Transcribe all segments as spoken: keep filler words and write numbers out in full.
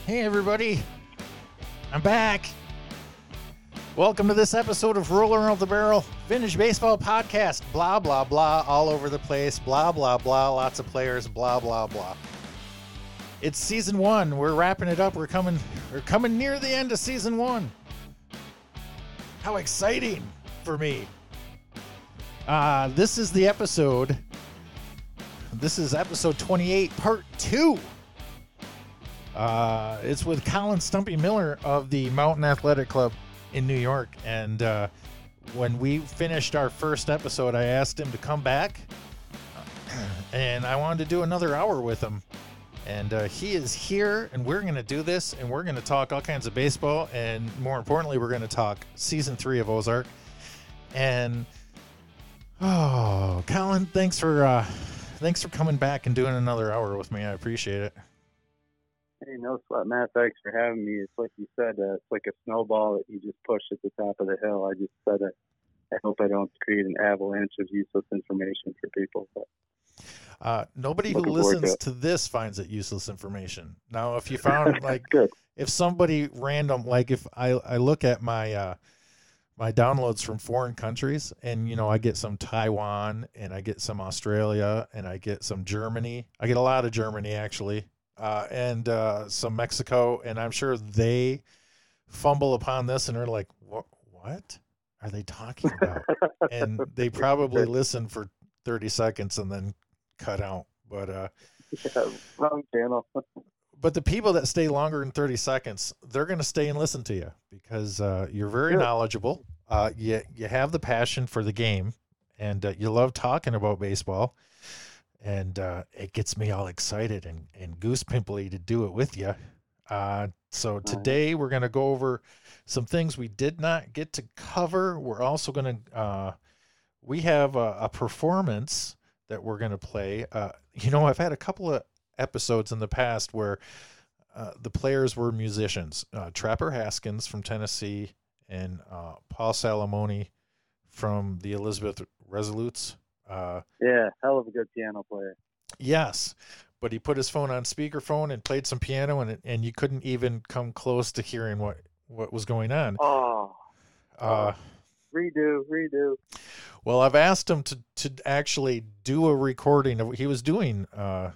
Hey everybody, I'm back. Welcome to this episode of Rolling Around the Barrel, Vintage Baseball Podcast. Blah, blah, blah, all over the place. Blah, blah, blah, lots of players. Blah, blah, blah. It's season one. We're wrapping it up. We're coming, we're coming near the end of season one. How exciting for me. Uh, this is the episode. This is episode twenty-eight, part two. Uh, it's with Colin Stumpy Miller of the Mountain Athletic Club in New York. And uh, when we finished our first episode, I asked him to come back. And I wanted to do another hour with him. And uh, he is here, and we're going to do this, and we're going to talk all kinds of baseball. And more importantly, we're going to talk season three of Ozark. And, oh, Colin, thanks for, uh, thanks for coming back and doing another hour with me. I appreciate it. Hey, no sweat, Matt. Thanks for having me. It's like you said, uh, it's like a snowball that you just push at the top of the hill. I just said it. I hope I don't create an avalanche of useless information for people. But uh, nobody who listens to, to this finds it useless information. Now, if you found like, Good. if somebody random, like if I, I look at my uh, my downloads from foreign countries, and you know I get some Taiwan, and I get some Australia, and I get some Germany. I get a lot of Germany actually. Uh, and uh, some Mexico, and I'm sure they fumble upon this and are like, what, what are they talking about? And they probably listen for thirty seconds and then cut out. But uh, yeah, wrong channel. But the people that stay longer than thirty seconds, they're going to stay and listen to you because uh, you're very Good. knowledgeable. Uh, you, you have the passion for the game, and uh, you love talking about baseball. And uh, it gets me all excited and, and goose pimply to do it with you. Uh, so today we're going to go over some things we did not get to cover. We're also going to, uh, we have a, a performance that we're going to play. Uh, you know, I've had a couple of episodes in the past where uh, the players were musicians. Uh, Trapper Haskins from Tennessee and uh, Paul Salamone from the Elizabeth Resolutes. Uh, yeah, hell of a good piano player. Yes, but he put his phone on speakerphone and played some piano, and and you couldn't even come close to hearing what, what was going on. Oh, uh, redo, redo. Well, I've asked him to, to actually do a recording of he was doing. Uh,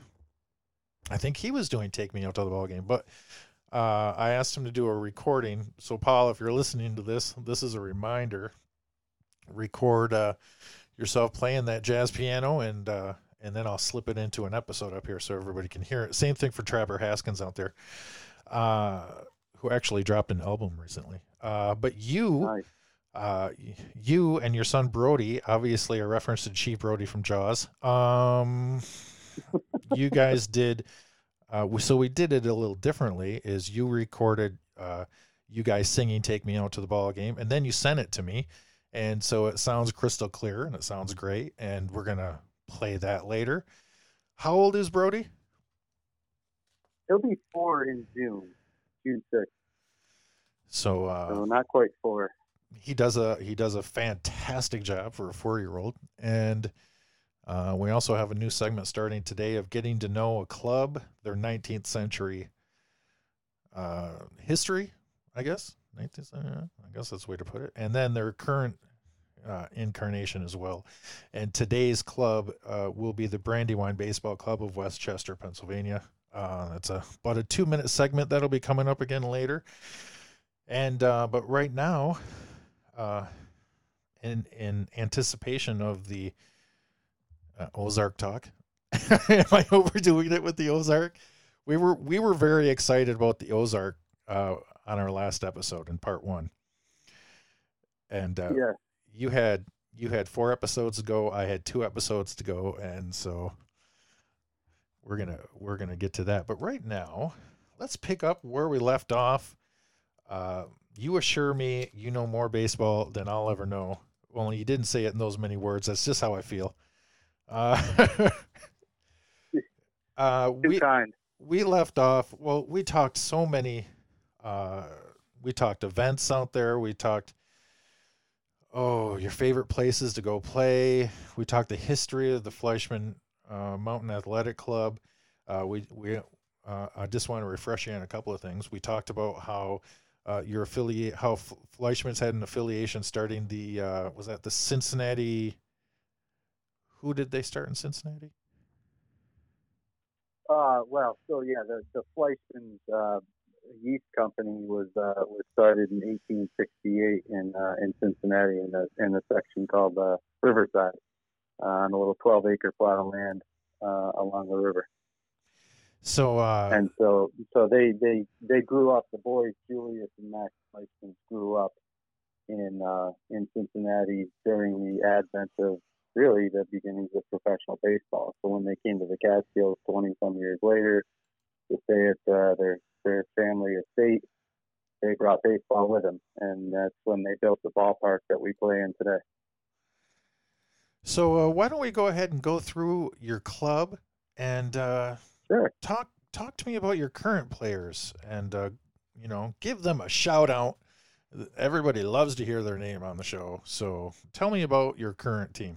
I think he was doing "Take Me Out to the Ball Game," but uh, I asked him to do a recording. So, Paul, if you're listening to this, this is a reminder. Record. Uh, yourself playing that jazz piano, and uh, and then I'll slip it into an episode up here so everybody can hear it. Same thing for Trapper Haskins out there, uh, who actually dropped an album recently. Uh, but you, Nice. uh, you and your son Brody, obviously a reference to Chief Brody from Jaws. Um, you guys did, uh, so we did it a little differently. Is you recorded uh, you guys singing "Take Me Out to the Ball Game," and then you sent it to me. And so it sounds crystal clear, and it sounds great, and we're going to play that later. How old is Brody? He'll be four in June, June sixth. So, uh, so not quite four. He does a he does a fantastic job for a four-year-old. And uh, we also have a new segment starting today of getting to know a club, their nineteenth century uh, history, I guess. nineteenth century, I guess that's the way to put it. And then their current uh, incarnation as well. And today's club uh, will be the Brandywine Baseball Club of Westchester, Pennsylvania. Uh, that's a, about a two-minute segment that'll be coming up again later. And uh, but right now, uh, in in anticipation of the uh, Ozark talk, am I overdoing it with the Ozark? We were we were very excited about the Ozark uh, on our last episode in part one, and uh, yeah. you had you had four episodes to go. I had two episodes to go, and so we're gonna we're gonna get to that. But right now, let's pick up where we left off. Uh, you assure me you know more baseball than I'll ever know. Only you didn't say it in those many words. That's just how I feel. Uh, uh, Too we kind. we left off. Well, we talked so many. Uh, we talked events out there. We talked, oh, your favorite places to go play. We talked the history of the Fleischman uh, Mountain Athletic Club. Uh, we we uh, I just want to refresh you on a couple of things. We talked about how uh, your affiliate, how F- Fleischman's had an affiliation starting the, uh, was that the Cincinnati? Who did they start in Cincinnati? Uh, well, so yeah, the the Fleischmann's uh, yeast company was uh, was started in eighteen sixty-eight in uh, in Cincinnati in a in a section called uh, Riverside, uh, on a little twelve acre plot of land uh, along the river. So, uh, And so so they they they grew up. The boys, Julius and Max Fleischmann, grew up in uh, in Cincinnati during the advent of really the beginnings of professional baseball. So when they came to the Catskills twenty some years later to stay at uh, their their family estate, they brought baseball with them, and that's when they built the ballpark that we play in today. so uh, why don't we go ahead and go through your club and uh, Sure. talk talk to me about your current players and uh, you know, give them a shout out. Everybody loves to hear their name on the show. So tell me about your current team.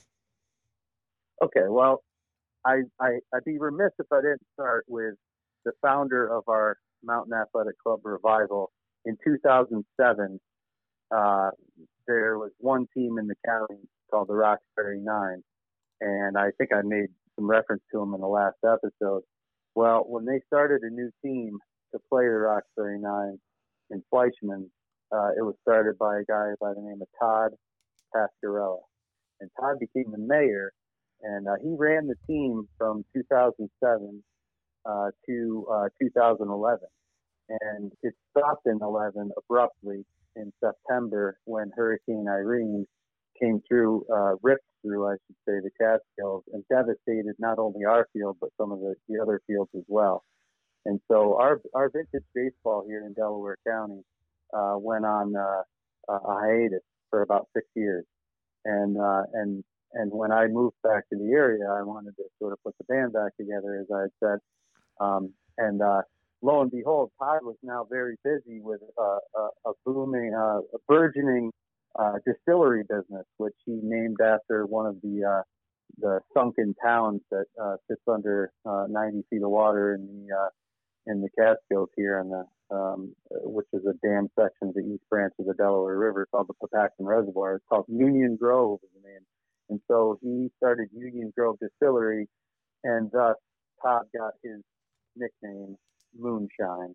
Okay. Well, I, I I'd be remiss if I didn't start with the founder of our Mountain Athletic Club Revival in two thousand seven. Uh, there was one team in the county called the Roxbury Nine, and I think I made some reference to them in the last episode. Well, when they started a new team to play the Roxbury Nine in Fleischmann, uh, it was started by a guy by the name of Todd Pascarella. And Todd became the mayor, and uh, he ran the team from two thousand seven uh, to uh, two thousand eleven. And it stopped in eleven abruptly in September when Hurricane Irene came through, uh, ripped through, I should say, the Catskills and devastated not only our field, but some of the, the other fields as well. And so our, our vintage baseball here in Delaware County uh, went on uh, a hiatus for about six years. And, uh, and, and when I moved back to the area, I wanted to sort of put the band back together, as I had said. Um, and uh, lo and behold, Todd was now very busy with uh, a, a booming, uh, a burgeoning uh, distillery business, which he named after one of the uh, the sunken towns that uh, sits under uh, ninety feet of water in the uh, in the Catskills here, in the um, which is a dam section of the East Branch of the Delaware River called the Papaxton Reservoir. It's called Union Grove is the name, and so he started Union Grove Distillery, and thus Todd got his nickname Moonshine.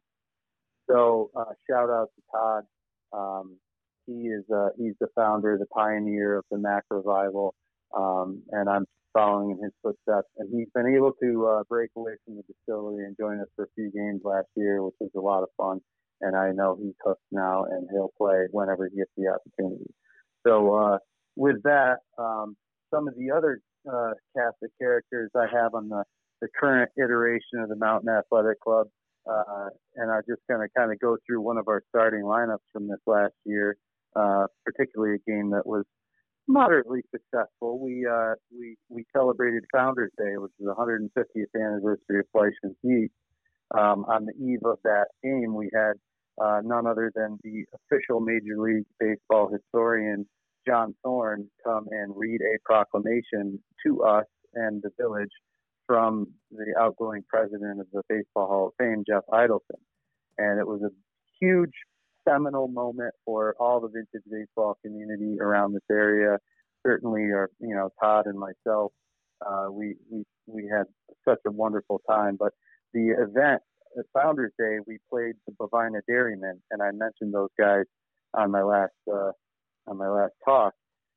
So uh, shout out to Todd. Um, he is uh, he's the founder, the pioneer of the Mac Revival, um, and I'm following in his footsteps. And he's been able to uh, break away from the distillery and join us for a few games last year, which was a lot of fun. And I know he's hooked now, and he'll play whenever he gets the opportunity. So uh, with that, um, some of the other uh, cast of characters I have on the the current iteration of the Mountain Athletic Club. Uh, and I'm just going to kind of go through one of our starting lineups from this last year, uh, particularly a game that was moderately successful. We uh, we we celebrated Founders Day, which is the one hundred fiftieth anniversary of Fleischmann's Yeast. Um, on the eve of that game, we had uh, none other than the official Major League Baseball historian, John Thorne, come and read a proclamation to us and the village from the outgoing president of the Baseball Hall of Fame, Jeff Idelson. And it was a huge seminal moment for all the vintage baseball community around this area. Certainly, our, you know, Todd and myself, uh, we, we, we had such a wonderful time. But the event, at Founders Day, we played the Bovina Dairymen, and I mentioned those guys on my last, uh, on my last talk.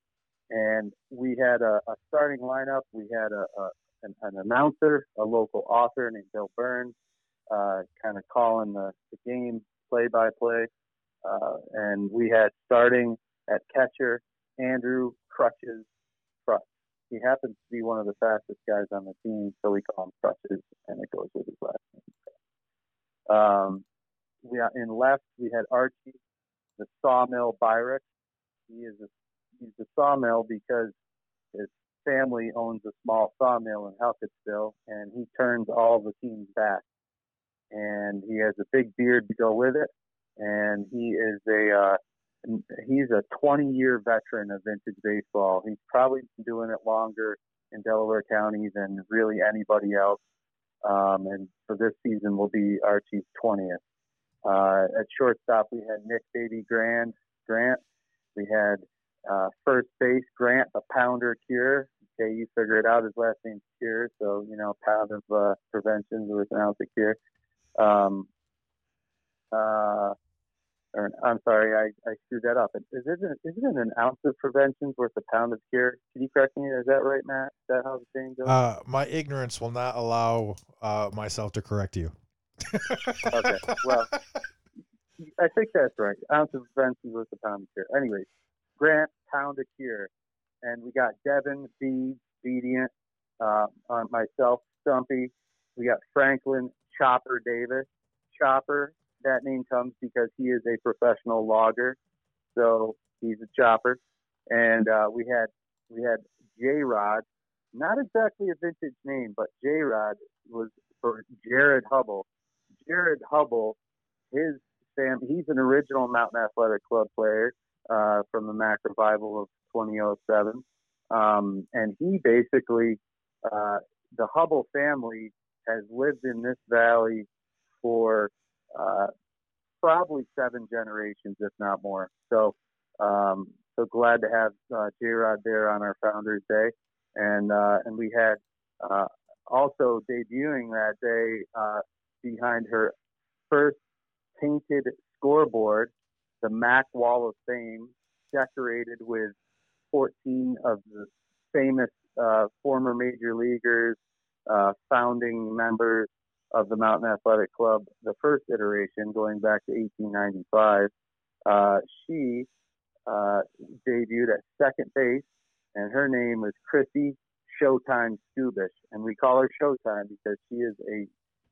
And we had a, a starting lineup. We had a, a An, an announcer, a local author named Bill Burns, uh, kind of calling the, the game play-by-play. Uh, and we had starting at catcher, Andrew Crutches Crutch. He happens to be one of the fastest guys on the team, so we call him Crutches, and it goes with his last name. Um, we in left, we had Archie, the Sawmill Byrick. He is a, he's the Sawmill because his family owns a small sawmill in Helcattsville, and he turns all the teams back. And he has a big beard to go with it, and he is a uh, he's a twenty-year veteran of vintage baseball. He's probably been doing it longer in Delaware County than really anybody else. Um, and for this season will be Archie's twentieth. Uh, at shortstop, we had Nick Baby Grand Grant. We had uh, first base Grant, a pounder Cure. Okay, you figure it out. His last name's Cure, so you know, pound of uh, prevention was pronounced a Cure. Um, uh, or, I'm sorry, I, I screwed that up. Is it, isn't it an ounce of prevention worth a pound of cure? Can you correct me? Is that right, Matt? Is that how the saying goes? Uh, my ignorance will not allow uh, myself to correct you. Okay, well, I think that's right. Ounce of prevention worth a pound of cure. Anyways, Grant, pound of cure. And we got Devin, B, Obedient, uh, uh, myself, Stumpy. We got Franklin, Chopper Davis. Chopper, that name comes because he is a professional logger, so he's a chopper. And uh, we had we had J Rod, not exactly a vintage name, but J Rod was for Jared Hubble. Jared Hubble, his fam, he's an original Mountain Athletic Club player uh, from the Mac Revival of twenty oh seven, um, and he basically uh, the Hubble family has lived in this valley for uh, probably seven generations, if not more. So, um, so glad to have uh, J-Rod there on our Founders Day. And, uh, and we had uh, also debuting that day uh, behind her first painted scoreboard, the Mac Wall of Fame, decorated with fourteen of the famous uh, former major leaguers, uh, founding members of the Mountain Athletic Club, the first iteration going back to eighteen ninety-five. Uh, she uh, debuted at second base, and her name was Chrissy Showtime Stubish. And we call her Showtime because she is a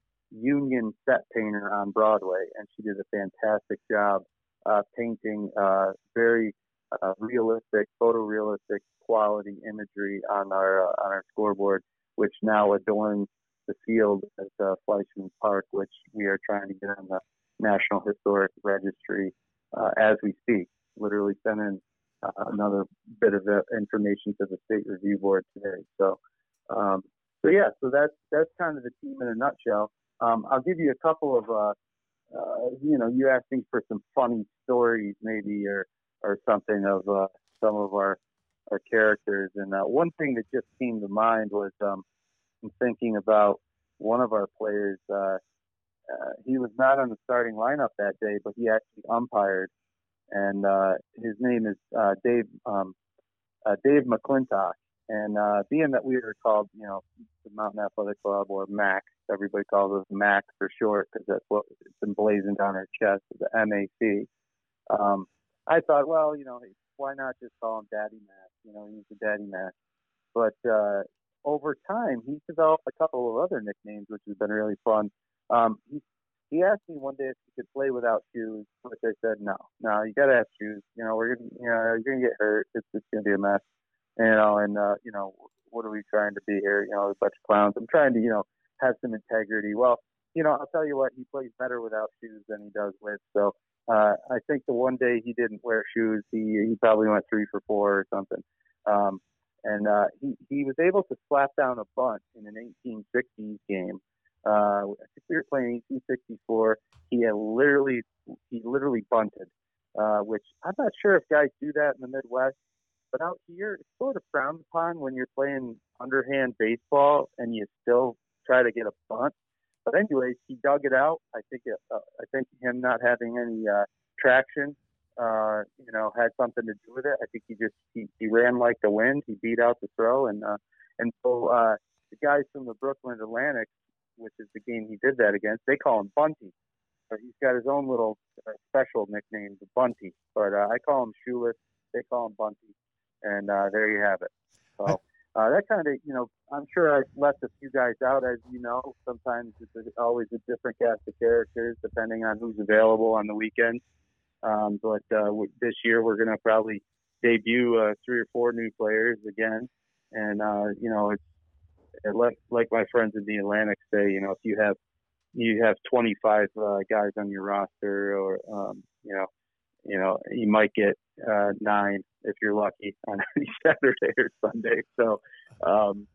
union set painter on Broadway, and she did a fantastic job uh, painting uh, very uh, realistic, photorealistic quality imagery on our uh, on our scoreboard, which now adorns the field at uh, Fleischman Park, which we are trying to get on the National Historic Registry uh, as we speak. Literally sent in uh, another bit of uh, information to the State Review Board today. So, um, so yeah, so that's that's kind of the team in a nutshell. Um, I'll give you a couple of, uh, uh, you know, you asking for some funny stories maybe, or or something of uh, some of our our characters. And uh, one thing that just came to mind was. Um, thinking about one of our players. Uh, uh, he was not on the starting lineup that day, but he actually umpired, and uh, his name is uh, Dave um, uh, Dave McClintock. And uh, being that we were called, you know, the Mountain Athletic Club, or MAC, everybody calls us MAC for short because that's what it's emblazoned on our chest, the M A C. Um, I thought, well, you know, why not just call him Daddy Mac? You know, he's the Daddy Mac. But uh, over time, he's developed a couple of other nicknames, which has been really fun. Um, he, he asked me one day if he could play without shoes, which I said, no, no, you got to have shoes. You know, we're gonna, you know, you're gonna get hurt. It's, it's gonna be a mess. You know, and uh, you know, what are we trying to be here? You know, a bunch of clowns. I'm trying to, you know, have some integrity. Well, you know, I'll tell you what, he plays better without shoes than he does with. So uh, I think the one day he didn't wear shoes, he he probably went three for four or something. Um, And uh, he, he was able to slap down a bunt in an eighteen sixties game. Uh, I think we were playing eighteen sixty-four. He had literally he literally bunted, uh, which I'm not sure if guys do that in the Midwest. But out here, it's sort of frowned upon when you're playing underhand baseball and you still try to get a bunt. But anyways, he dug it out. I think it, uh, I think him not having any uh, traction. Uh, you know, had something to do with it. I think he just he, he ran like the wind. He beat out the throw, and uh, and so uh, the guys from the Brooklyn Atlantic, which is the game he did that against, they call him Bunty. So he's got his own little uh, special nickname, the Bunty. But uh, I call him Shoeless. They call him Bunty, and uh, there you have it. So uh, that kind of, you know, I'm sure I left a few guys out, as you know. Sometimes it's always a different cast of characters depending on who's available on the weekend. Um, but uh, this year we're going to probably debut uh, three or four new players again. And, uh, you know, it's it like, like my friends in the Atlantic say, you know, if you have you have twenty-five uh, guys on your roster, or, um, you know, you know, you might get uh, nine if you're lucky on any Saturday or Sunday. So, um,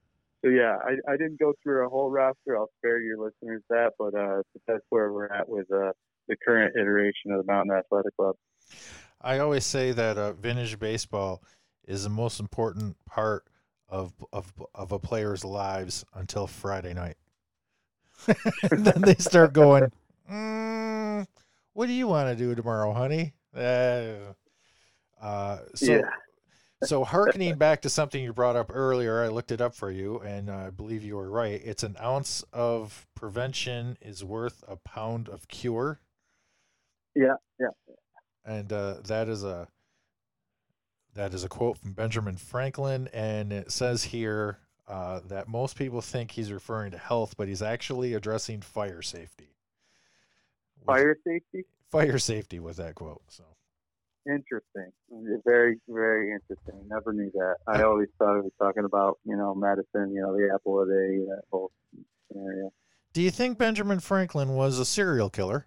so yeah, I, I didn't go through a whole roster. I'll spare your listeners that, but uh, that's where we're at with uh, the current iteration of the Mountain Athletic Club. I always say that uh, vintage baseball is the most important part of of of a player's lives until Friday night. And then they start going, mm, "What do you want to do tomorrow, honey?" Uh, uh, so, Yeah. so hearkening back to something you brought up earlier, I looked it up for you, and I believe you were right. It's an ounce of prevention is worth a pound of cure. Yeah, yeah. And uh, that is a that is a quote from Benjamin Franklin, and it says here uh, that most people think he's referring to health, but he's actually addressing fire safety. With, Fire safety? Fire safety was that quote. So interesting, very, very interesting. Never knew that. I always thought he was talking about, you know, medicine, you know, the apple a day, that whole scenario. Do you think Benjamin Franklin was a serial killer?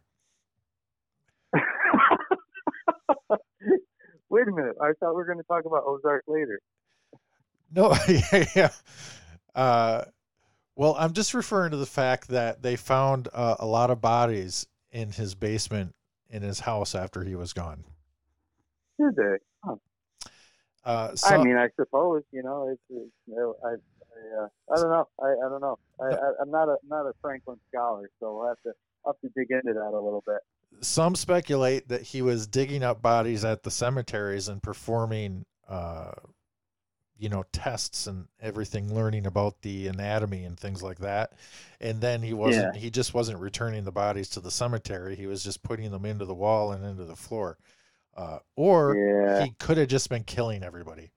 Wait a minute. I thought we were going to talk about Ozark later. No, yeah, yeah. Uh, well, I'm just referring to the fact that they found uh, a lot of bodies in his basement in his house after he was gone. Did they? Huh. Uh, so, I mean, I suppose, you know, it's, it's you know, I, I, uh, I don't know. I, I don't know. I, I, I'm not a not a Franklin scholar, so we'll have to I'll have to dig into that a little bit. Some speculate that he was digging up bodies at the cemeteries and performing, uh, you know, tests and everything, learning about the anatomy and things like that. And then he wasn't, yeah. he just wasn't returning the bodies to the cemetery. He was just putting them into the wall and into the floor. Uh, or yeah. he could have just been killing everybody.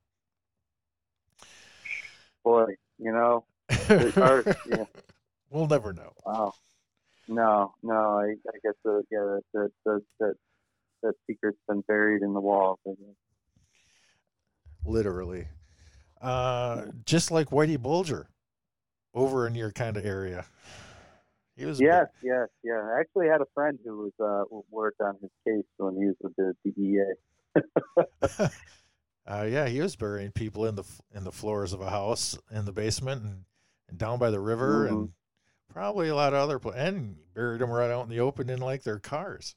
Boy, you know, hard, yeah. We'll never know. Wow. No, no, I, I guess the, yeah, that, that, that, that secret's been buried in the walls. Literally. Uh, just like Whitey Bulger over in your kind of area. He was yes, yes, yeah. I actually had a friend who was uh, worked on his case when he was with the D E A. uh, yeah, he was burying people in the in the floors of a house in the basement and, and down by the river mm-hmm. and probably a lot of other places. And buried them right out in the open in like their cars.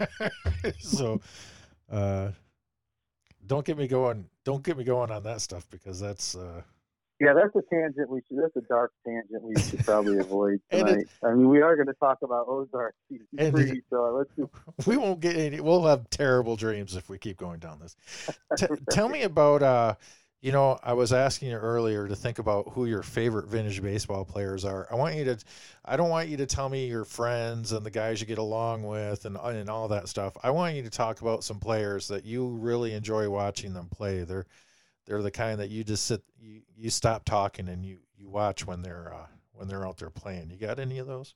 So, uh, don't get me going. Don't get me going on that stuff because that's. Uh, Yeah, that's a tangent. We should. That's a dark tangent we should probably avoid tonight. I mean, we are going to talk about Ozark season three, so let's. Just... We won't get any. We'll have terrible dreams if we keep going down this. T- right. Tell me about. Uh, you know, I was asking you earlier to think about who your favorite vintage baseball players are. I want you to. I don't want you to tell me your friends and the guys you get along with and and all that stuff. I want you to talk about some players that you really enjoy watching them play. They're. They're the kind that you just sit, you, you stop talking and you, you watch when they're uh, when they're out there playing. You got any of those?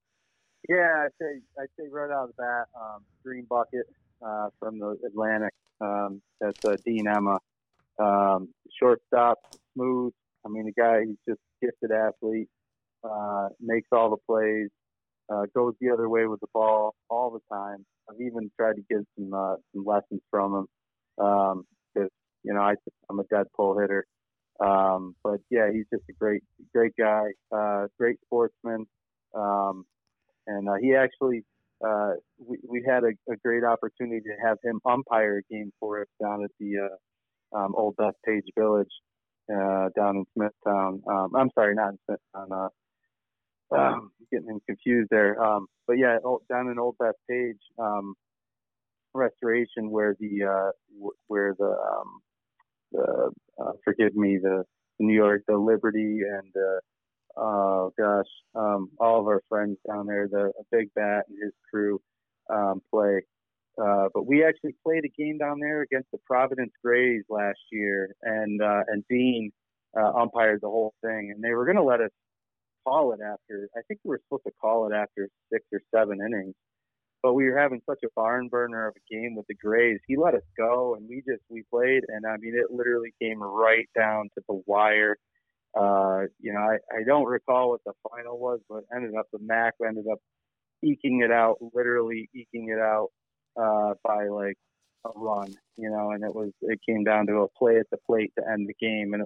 Yeah, I'd say I'd say right out of the bat, um, Green Bucket uh, from the Atlantic. Um, that's uh, Dean Emma, um, shortstop, smooth. I mean, the guy he's just gifted athlete, uh, makes all the plays, uh, goes the other way with the ball all the time. I've even tried to get some uh, some lessons from him. Um, You know, I, I'm a dead pull hitter. Um, but, yeah, he's just a great, great guy, uh, great sportsman. Um, and uh, he actually, uh, we, we had a, a great opportunity to have him umpire a game for us down at the uh, um, Old Bethpage Village uh, down in Smithtown. Um, I'm sorry, not in Smithtown. Uh, um, getting him confused there. Um, but, yeah, down in Old Bethpage um, Restoration where the, uh, where the, um, the uh, forgive me, the, the New York, the Liberty, and uh, oh gosh, um, all of our friends down there, the Big Bat and his crew um, play. Uh, but we actually played a game down there against the Providence Grays last year, and uh, and Dean uh, umpired the whole thing, and they were going to let us call it after. I think we were supposed to call it after six or seven innings. But we were having such a barn burner of a game with the Grays. He let us go, and we just we played, and I mean it literally came right down to the wire. Uh, you know, I, I don't recall what the final was, but ended up the Mac ended up eking it out, literally eking it out uh, by like a run. You know, and it was it came down to a play at the plate to end the game, and it would have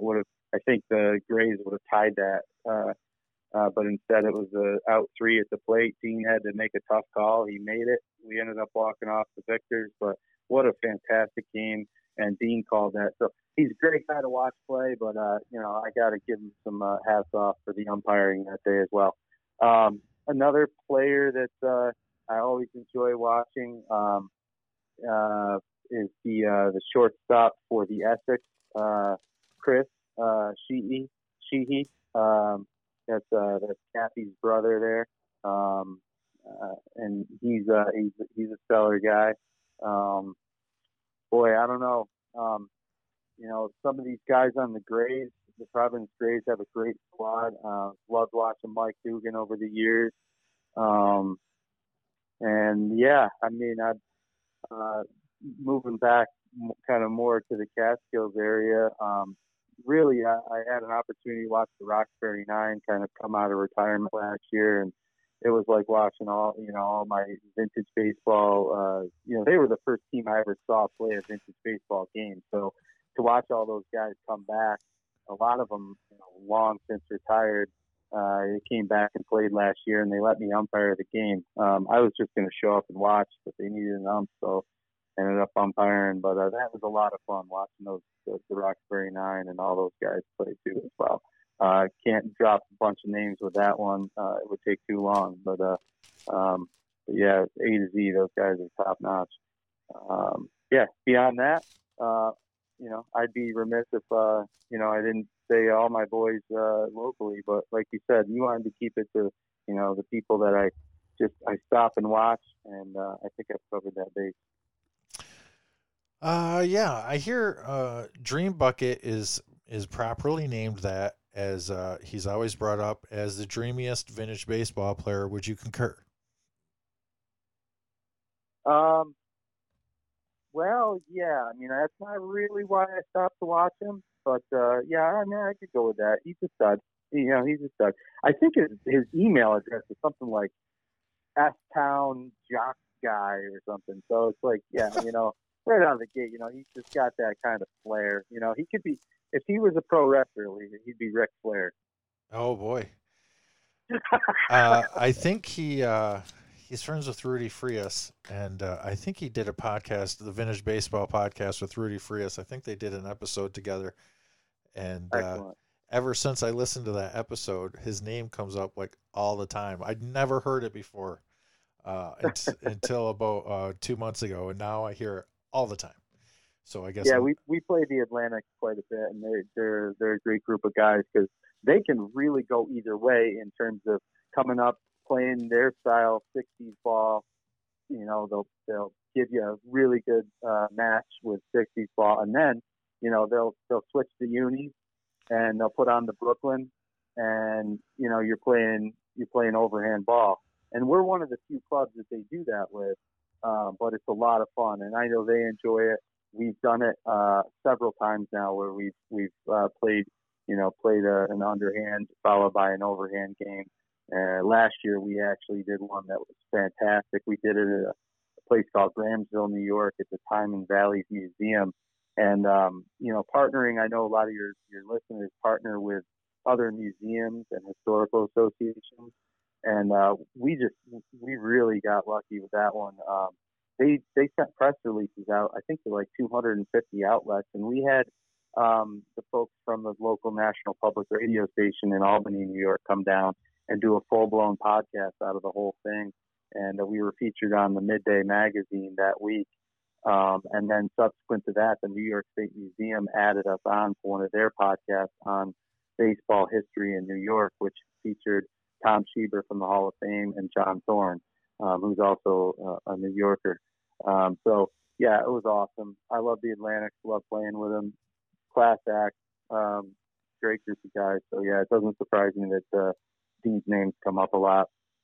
I think the Grays would have tied that. Uh, uh, but instead it was a out three at the plate. Dean had to make a tough call. He made it. We ended up walking off the victors, but what a fantastic game. And Dean called that. So he's a great guy to watch play, but, uh, you know, I got to give him some uh, hats off for the umpiring that day as well. Um, another player that uh, I always enjoy watching um, uh, is the uh, the shortstop for the Essex, uh, Chris uh, Sheehy. Sheehy. Um, that's uh, that's Kathy's brother there, um, uh, and he's uh, he's he's a stellar guy. Um, boy, I don't know. Um, you know, some of these guys on the Grays, the Providence Grays have a great squad. Uh, loved watching Mike Dugan over the years. Um, and yeah, I mean, I uh, moving back kind of more to the Catskills area. Um, really, I, I had an opportunity to watch the Roxbury Nine kind of come out of retirement last year, and it was like watching all, you know, all my vintage baseball. Uh, you know, they were the first team I ever saw play a vintage baseball game. So to watch all those guys come back, a lot of them, you know, long since retired. Uh, they came back and played last year, and they let me umpire the game. Um, I was just going to show up and watch, but they needed an ump, so I ended up umpiring. But uh, that was a lot of fun watching those the, the Roxbury Nine and all those guys play too as well. Uh, can't drop a bunch of names with that one. Uh, it would take too long. But, uh, um, but yeah, A to Z, those guys are top notch. Um, yeah, beyond that, uh, you know, I'd be remiss if, uh, you know, I didn't say all my boys uh, locally. But like you said, you wanted to keep it to, you know, the people that I just I stop and watch, and uh, I think I've covered that base. Uh, yeah, I hear uh, Dream Bucket is is properly named that, as uh, he's always brought up as the dreamiest vintage baseball player. Would you concur? Um. Well, yeah. I mean, that's not really why I stopped to watch him, but uh, yeah, I mean, I could go with that. He's a stud. You know, he's a stud. I think his his email address is something like S Town Jock Guy or something. So it's like, yeah, you know, right out of the gate, you know, he's just got that kind of flair. You know, he could be, if he was a pro wrestler, he'd be Ric Flair. Oh boy. uh, I think he uh, he's friends with Rudy Frias, and uh, I think he did a podcast, the Vintage Baseball podcast with Rudy Frias. I think they did an episode together, and uh, ever since I listened to that episode, his name comes up like all the time. I'd never heard it before uh, until about uh, two months ago, and now I hear it all the time. So I guess yeah, I'm... we we play the Atlantic quite a bit, and they're they're they're a great group of guys because they can really go either way in terms of coming up, playing their style sixties ball. You know, they'll they'll give you a really good uh, match with sixties ball, and then you know they'll they'll switch the unis and they'll put on the Brooklyn, and you know you're playing you're playing overhand ball, and we're one of the few clubs that they do that with. Uh, but it's a lot of fun, and I know they enjoy it. We've done it uh, several times now where we've we've uh, played, you know, played a, an underhand followed by an overhand game. Uh, last year we actually did one that was fantastic. We did it at a, a place called Grahamsville, New York, at the Timon Valleys Museum. And um, you know, partnering. I know a lot of your your listeners partner with other museums and historical associations, and uh, we just we really got lucky with that one. Um, They they sent press releases out, I think, to like two hundred fifty outlets, and we had um, the folks from the local national public radio station in Albany, New York, come down and do a full-blown podcast out of the whole thing. And uh, we were featured on the Midday magazine that week. Um, and then subsequent to that, the New York State Museum added us on for one of their podcasts on baseball history in New York, which featured Tom Schieber from the Hall of Fame and John Thorne, um, who's also uh, a New Yorker. Um, so, yeah, it was awesome. I love the Atlantic, love playing with them. Class act, um, great group of guys. So, yeah, it doesn't surprise me that uh, these names come up a lot.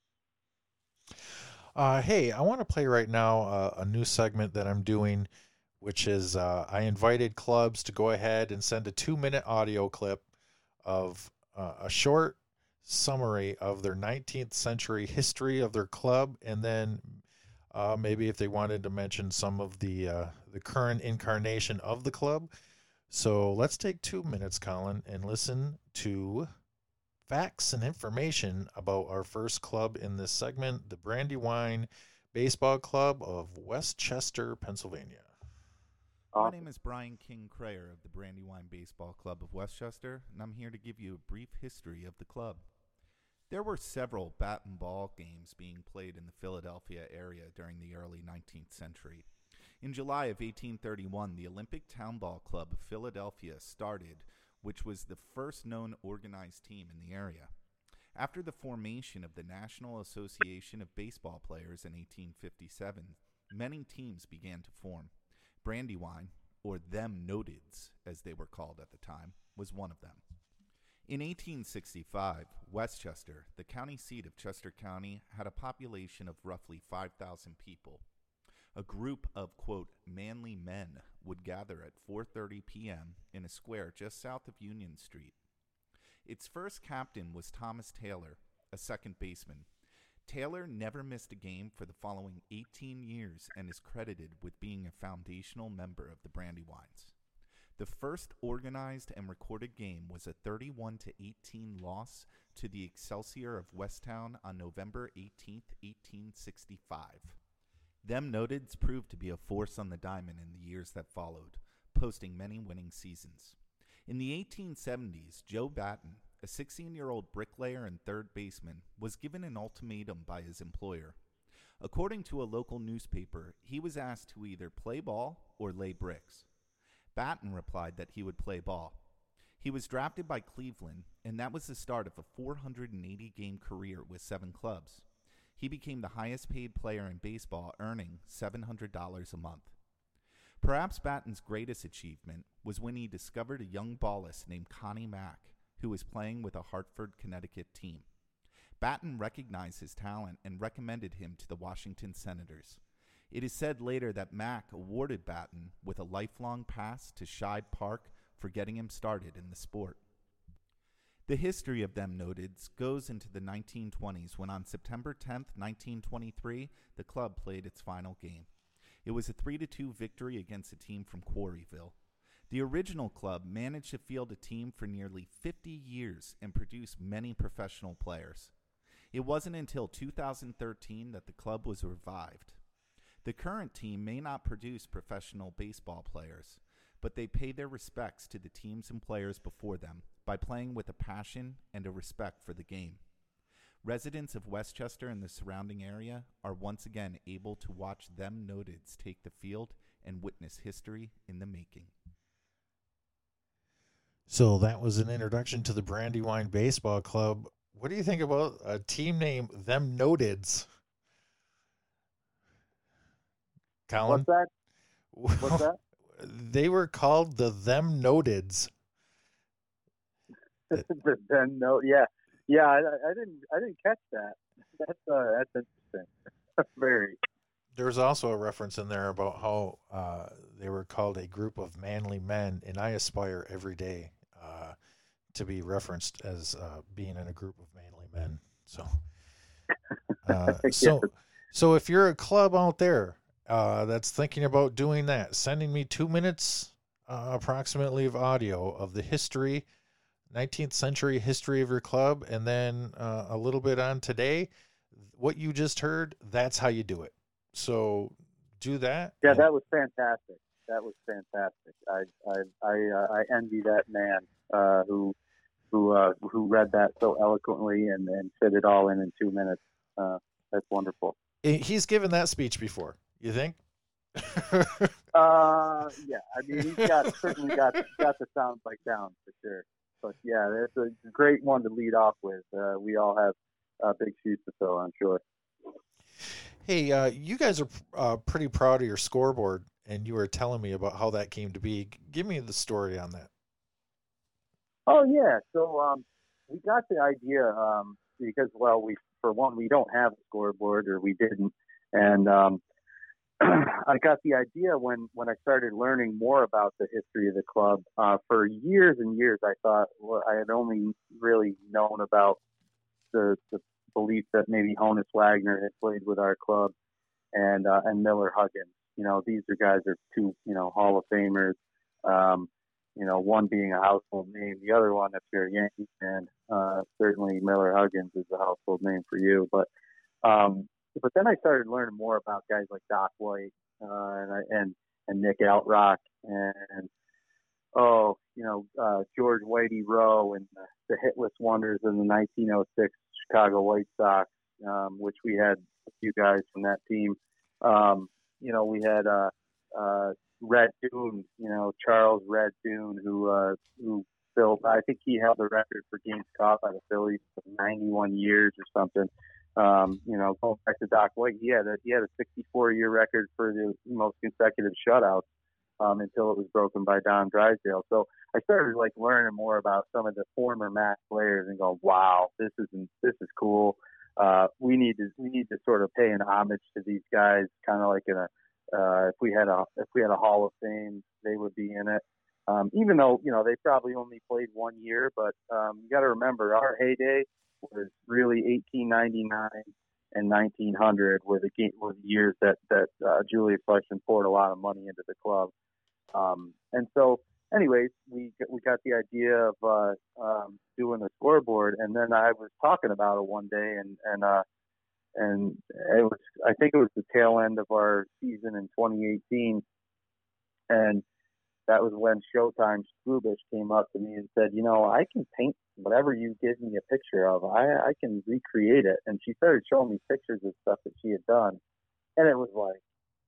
Uh, hey, I want to play right now uh, a new segment that I'm doing, which is uh, I invited clubs to go ahead and send a two-minute audio clip of uh, a short summary of their nineteenth century history of their club, and then uh, maybe if they wanted to mention some of the uh, the current incarnation of the club. So let's take two minutes, Colin, and listen to facts and information about our first club in this segment, the Brandywine Baseball Club of West Chester, Pennsylvania. My name is Brian King Crayer of the Brandywine Baseball Club of West Chester, and I'm here to give you a brief history of the club. There were several bat and ball games being played in the Philadelphia area during the early nineteenth century. In July of eighteen thirty-one, the Olympic Town Ball Club of Philadelphia started, which was the first known organized team in the area. After the formation of the National Association of Baseball Players in eighteen fifty-seven, many teams began to form. Brandywine, or Them Noteds, as they were called at the time, was one of them. In eighteen sixty-five, West Chester, the county seat of Chester County, had a population of roughly five thousand people. A group of, quote, manly men would gather at four thirty p.m. in a square just south of Union Street. Its first captain was Thomas Taylor, a second baseman. Taylor never missed a game for the following eighteen years and is credited with being a foundational member of the Brandywines. The first organized and recorded game was a thirty-one to eighteen loss to the Excelsior of Westtown on November eighteenth, eighteen sixty-five. Them Noteds proved to be a force on the diamond in the years that followed, posting many winning seasons. In the eighteen seventies, Joe Batten, a sixteen-year-old bricklayer and third baseman, was given an ultimatum by his employer. According to a local newspaper, he was asked to either play ball or lay bricks. Batten replied that he would play ball. He was drafted by Cleveland, and that was the start of a four hundred eighty game career with seven clubs. He became the highest-paid player in baseball, earning seven hundred dollars a month. Perhaps Batten's greatest achievement was when he discovered a young ballist named Connie Mack, who was playing with a Hartford, Connecticut team. Batten recognized his talent and recommended him to the Washington Senators. It is said later that Mack awarded Batten with a lifelong pass to Shibe Park for getting him started in the sport. The history of Them Noteds goes into the nineteen twenties when on September tenth, nineteen twenty-three, the club played its final game. It was a three to two victory against a team from Quarryville. The original club managed to field a team for nearly fifty years and produce many professional players. It wasn't until two thousand thirteen that the club was revived. The current team may not produce professional baseball players, but they pay their respects to the teams and players before them by playing with a passion and a respect for the game. Residents of West Chester and the surrounding area are once again able to watch Them Noteds take the field and witness history in the making. So that was an introduction to the Brandywine Baseball Club. What do you think about a team name, Them Noteds? Colin? What's that? What's that? They were called the Them Noteds. the Them Note, yeah, yeah. I, I didn't, I didn't catch that. That's, uh, that's interesting. Very. There's also a reference in there about how uh, they were called a group of manly men, and I aspire every day uh, to be referenced as uh, being in a group of manly men. So, uh, so, so if you're a club out there uh, that's thinking about doing that, sending me two minutes uh, approximately of audio of the history, nineteenth century history of your club, and then uh, a little bit on today, what you just heard, that's how you do it. So do that. Yeah, that was fantastic. That was fantastic. I I I, uh, I envy that man uh, who who uh, who read that so eloquently and, and fit it all in in two minutes. Uh, that's wonderful. He's given that speech before. You think? uh, yeah. I mean, he's got certainly got got the soundbite down for sure. But yeah, that's a great one to lead off with. Uh, we all have uh, big shoes to fill, I'm sure. Hey, uh, you guys are uh, pretty proud of your scoreboard, and you were telling me about how that came to be. Give me the story on that. Oh yeah, so um, we got the idea um, because, well, we for one we don't have a scoreboard, or we didn't, and um, I got the idea when, when I started learning more about the history of the club. Uh, for years and years, I thought well, I had only really known about the, the belief that maybe Honus Wagner had played with our club, and uh, and Miller Huggins. You know, these are guys are two you know Hall of Famers. Um, you know, one being a household name, the other one, if you're a Yankees fan, uh, certainly Miller Huggins is a household name for you. But um, but then I started learning more about guys like Doc White uh, and, and and Nick Altrock and oh, you know, uh, George Whitey Rowe and the, the hitless wonders in the nineteen oh six Chicago White Sox, um, which we had a few guys from that team. Um, you know, we had uh, uh, Red Dune, you know, Charles Red Dune, who uh, who built, I think he held the record for games caught by the Phillies for ninety-one years or something. Um, you know, going back to Doc White, he had a, he had a sixty-four year record for the most consecutive shutouts. Um, until it was broken by Don Drysdale. So I started like learning more about some of the former M A C players and go, wow, this is this is cool. Uh, we need to we need to sort of pay an homage to these guys, kind of like in a uh, if we had a if we had a Hall of Fame, they would be in it. Um, even though you know they probably only played one year, but um, you got to remember our heyday was really eighteen ninety-nine and nineteen hundred were the game, were the years that that uh, Julius Flexen poured a lot of money into the club. Um, and so, anyways, we we got the idea of uh, um, doing the scoreboard, and then I was talking about it one day, and and uh, and it was I think it was the tail end of our season in twenty eighteen, and that was when Showtime Skrubish came up to me and said, you know, I can paint whatever you give me a picture of. I I can recreate it, and she started showing me pictures of stuff that she had done, and it was like,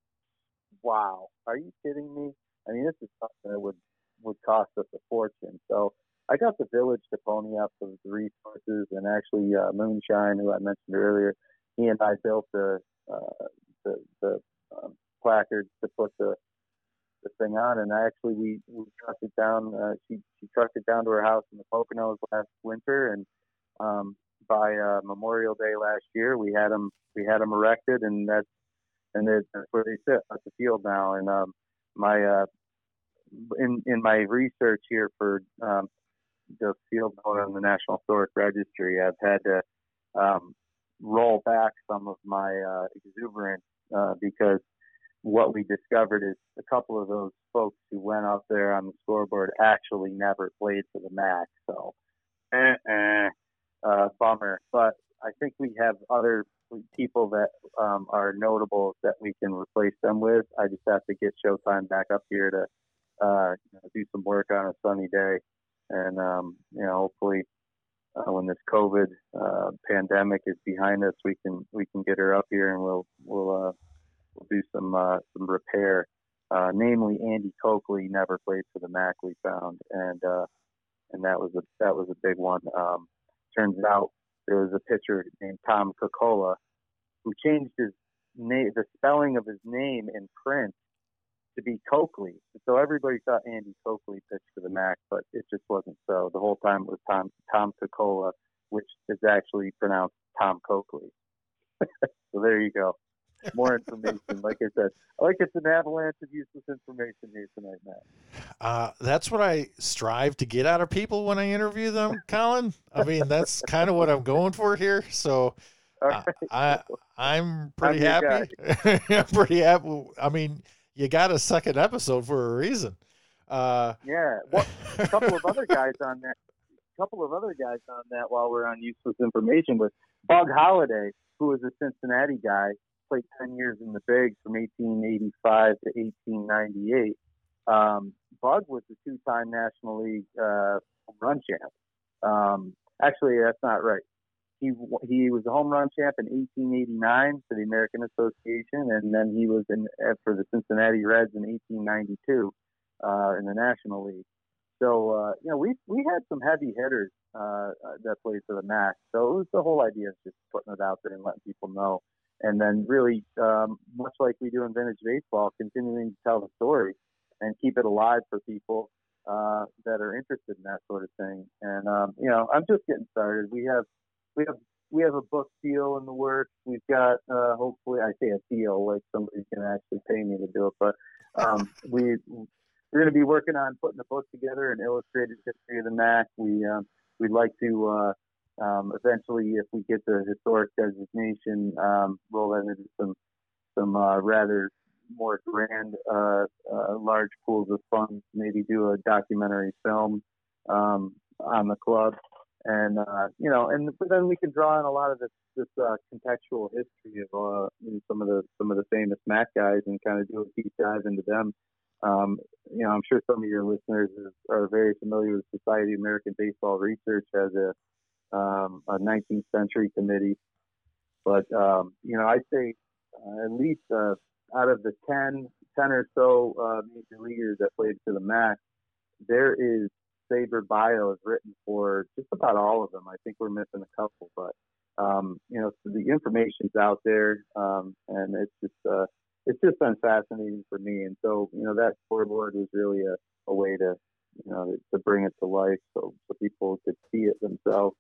wow, are you kidding me? I mean, this is something that would, would cost us a fortune. So I got the village to pony up some of the resources, and actually uh, Moonshine, who I mentioned earlier, he and I built the uh, the, the um, placards to put the the thing on, and actually we, we trucked it down. Uh, she she trucked it down to her house in the Poconos last winter, and um, by uh, Memorial Day last year, we had them we had them erected, and that's and that's where they sit at the field now. And um, my uh, in in my research here for um, the field note on the National Historic Registry, I've had to um, roll back some of my uh, exuberance uh, because what we discovered is a couple of those folks who went up there on the scoreboard actually never played for the M A C. So, eh, eh, uh, bummer. But I think we have other people that um, are notable that we can replace them with. I just have to get Showtime back up here to uh, you know, do some work on a sunny day. And, um, you know, hopefully uh, when this COVID uh, pandemic is behind us, we can we can get her up here and we'll we'll uh, we'll do some uh, some repair. Uh, namely, Andy Coakley never played for the M A C. We found, and uh, and that was a that was a big one. Um, turns out there was a pitcher named Tom Cocola who changed his name, the spelling of his name in print, to be Coakley. So everybody thought Andy Coakley pitched for the M A C, but it just wasn't so. The whole time it was Tom Tom Cocola, which is actually pronounced Tom Coakley. So there you go. More information. Like I said, like it's an avalanche of useless information here tonight, Matt. Uh, that's what I strive to get out of people when I interview them, Colin. I mean, that's kind of what I'm going for here. So uh, I, I'm pretty I'm happy. I'm pretty happy. I mean, you got a second episode for a reason. Uh, yeah. Well, a couple of other guys on that. A couple of other guys on that while we're on useless information was Bug Holiday, who was a Cincinnati guy. Played ten years in the bigs from eighteen eighty-five to eighteen ninety-eight. Um, Bug was the two-time National League uh, home run champ. Um, actually, that's not right. He he was a home run champ in eighteen eighty-nine for the American Association, and then he was in for the Cincinnati Reds in eighteen ninety-two uh, in the National League. So uh, you know, we we had some heavy hitters uh, that played for the M A C. So it was the whole idea of just putting it out there and letting people know. And then really, um, much like we do in vintage baseball, continuing to tell the story and keep it alive for people uh, that are interested in that sort of thing. And um, you know, I'm just getting started. We have we have we have a book deal in the works. We've got uh, hopefully, I say a deal like somebody can actually pay me to do it, but um, we we're going to be working on putting a book together, an illustrated history of the M A C. We um, we'd like to. Uh, Um, eventually, if we get the historic designation, um, roll that into some some uh, rather more grand, uh, uh, large pools of funds, maybe do a documentary film um, on the club. And, uh, you know, and but then we can draw on a lot of this, this uh, contextual history of uh, you know, some of the some of the famous M A C guys and kind of do a deep dive into them. Um, you know, I'm sure some of your listeners are very familiar with Society of American Baseball Research as a, um, a nineteenth century committee. But, um, you know, I'd say uh, at least uh, out of the ten, ten or so uh, major leaguers that played for the M A C, there is Saber bios written for just about all of them. I think we're missing a couple, but um, you know, so the information's out there, um, and it's just uh, it's just been fascinating for me. And so, you know, that scoreboard was really a, a way to, you know, to, to bring it to life, so so people could see it themselves.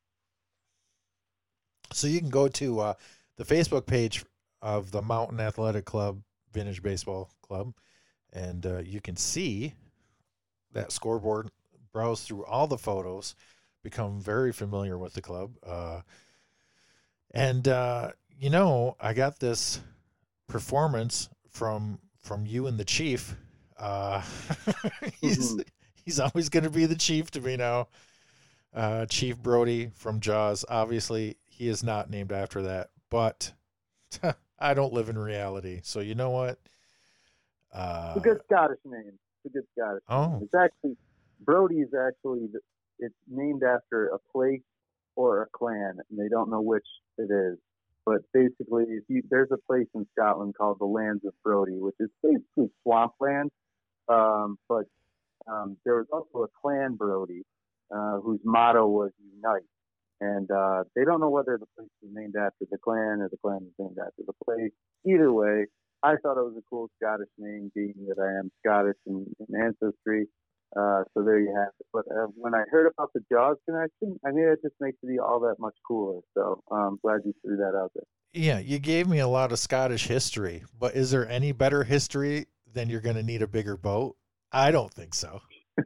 So you can go to uh, the Facebook page of the Mountain Athletic Club Vintage Baseball Club, and uh, you can see that scoreboard. Browse through all the photos, become very familiar with the club. Uh, and, uh, you know, I got this performance from from you and the Chief. Uh, he's, mm-hmm. he's always going to be the Chief to me now. Uh, Chief Brody from Jaws. Obviously, he is not named after that, but I don't live in reality. So you know what? Uh, it's a good Scottish name. It's a good Scottish oh. name. It's actually... Brody is actually, it's named after a place or a clan, and they don't know which it is. But basically, if you, there's a place in Scotland called the Lands of Brody, which is basically swampland. Um, but um, there was also a clan Brody, uh, whose motto was Unite. And uh, they don't know whether the place was named after the clan or the clan was named after the place. Either way, I thought it was a cool Scottish name, being that I am Scottish in, in ancestry. Uh, so there you have it. But uh, when I heard about the Jaws connection, I mean, it just makes it all that much cooler. So I'm um, glad you threw that out there. Yeah, you gave me a lot of Scottish history, but is there any better history than you're going to need a bigger boat? I don't think so.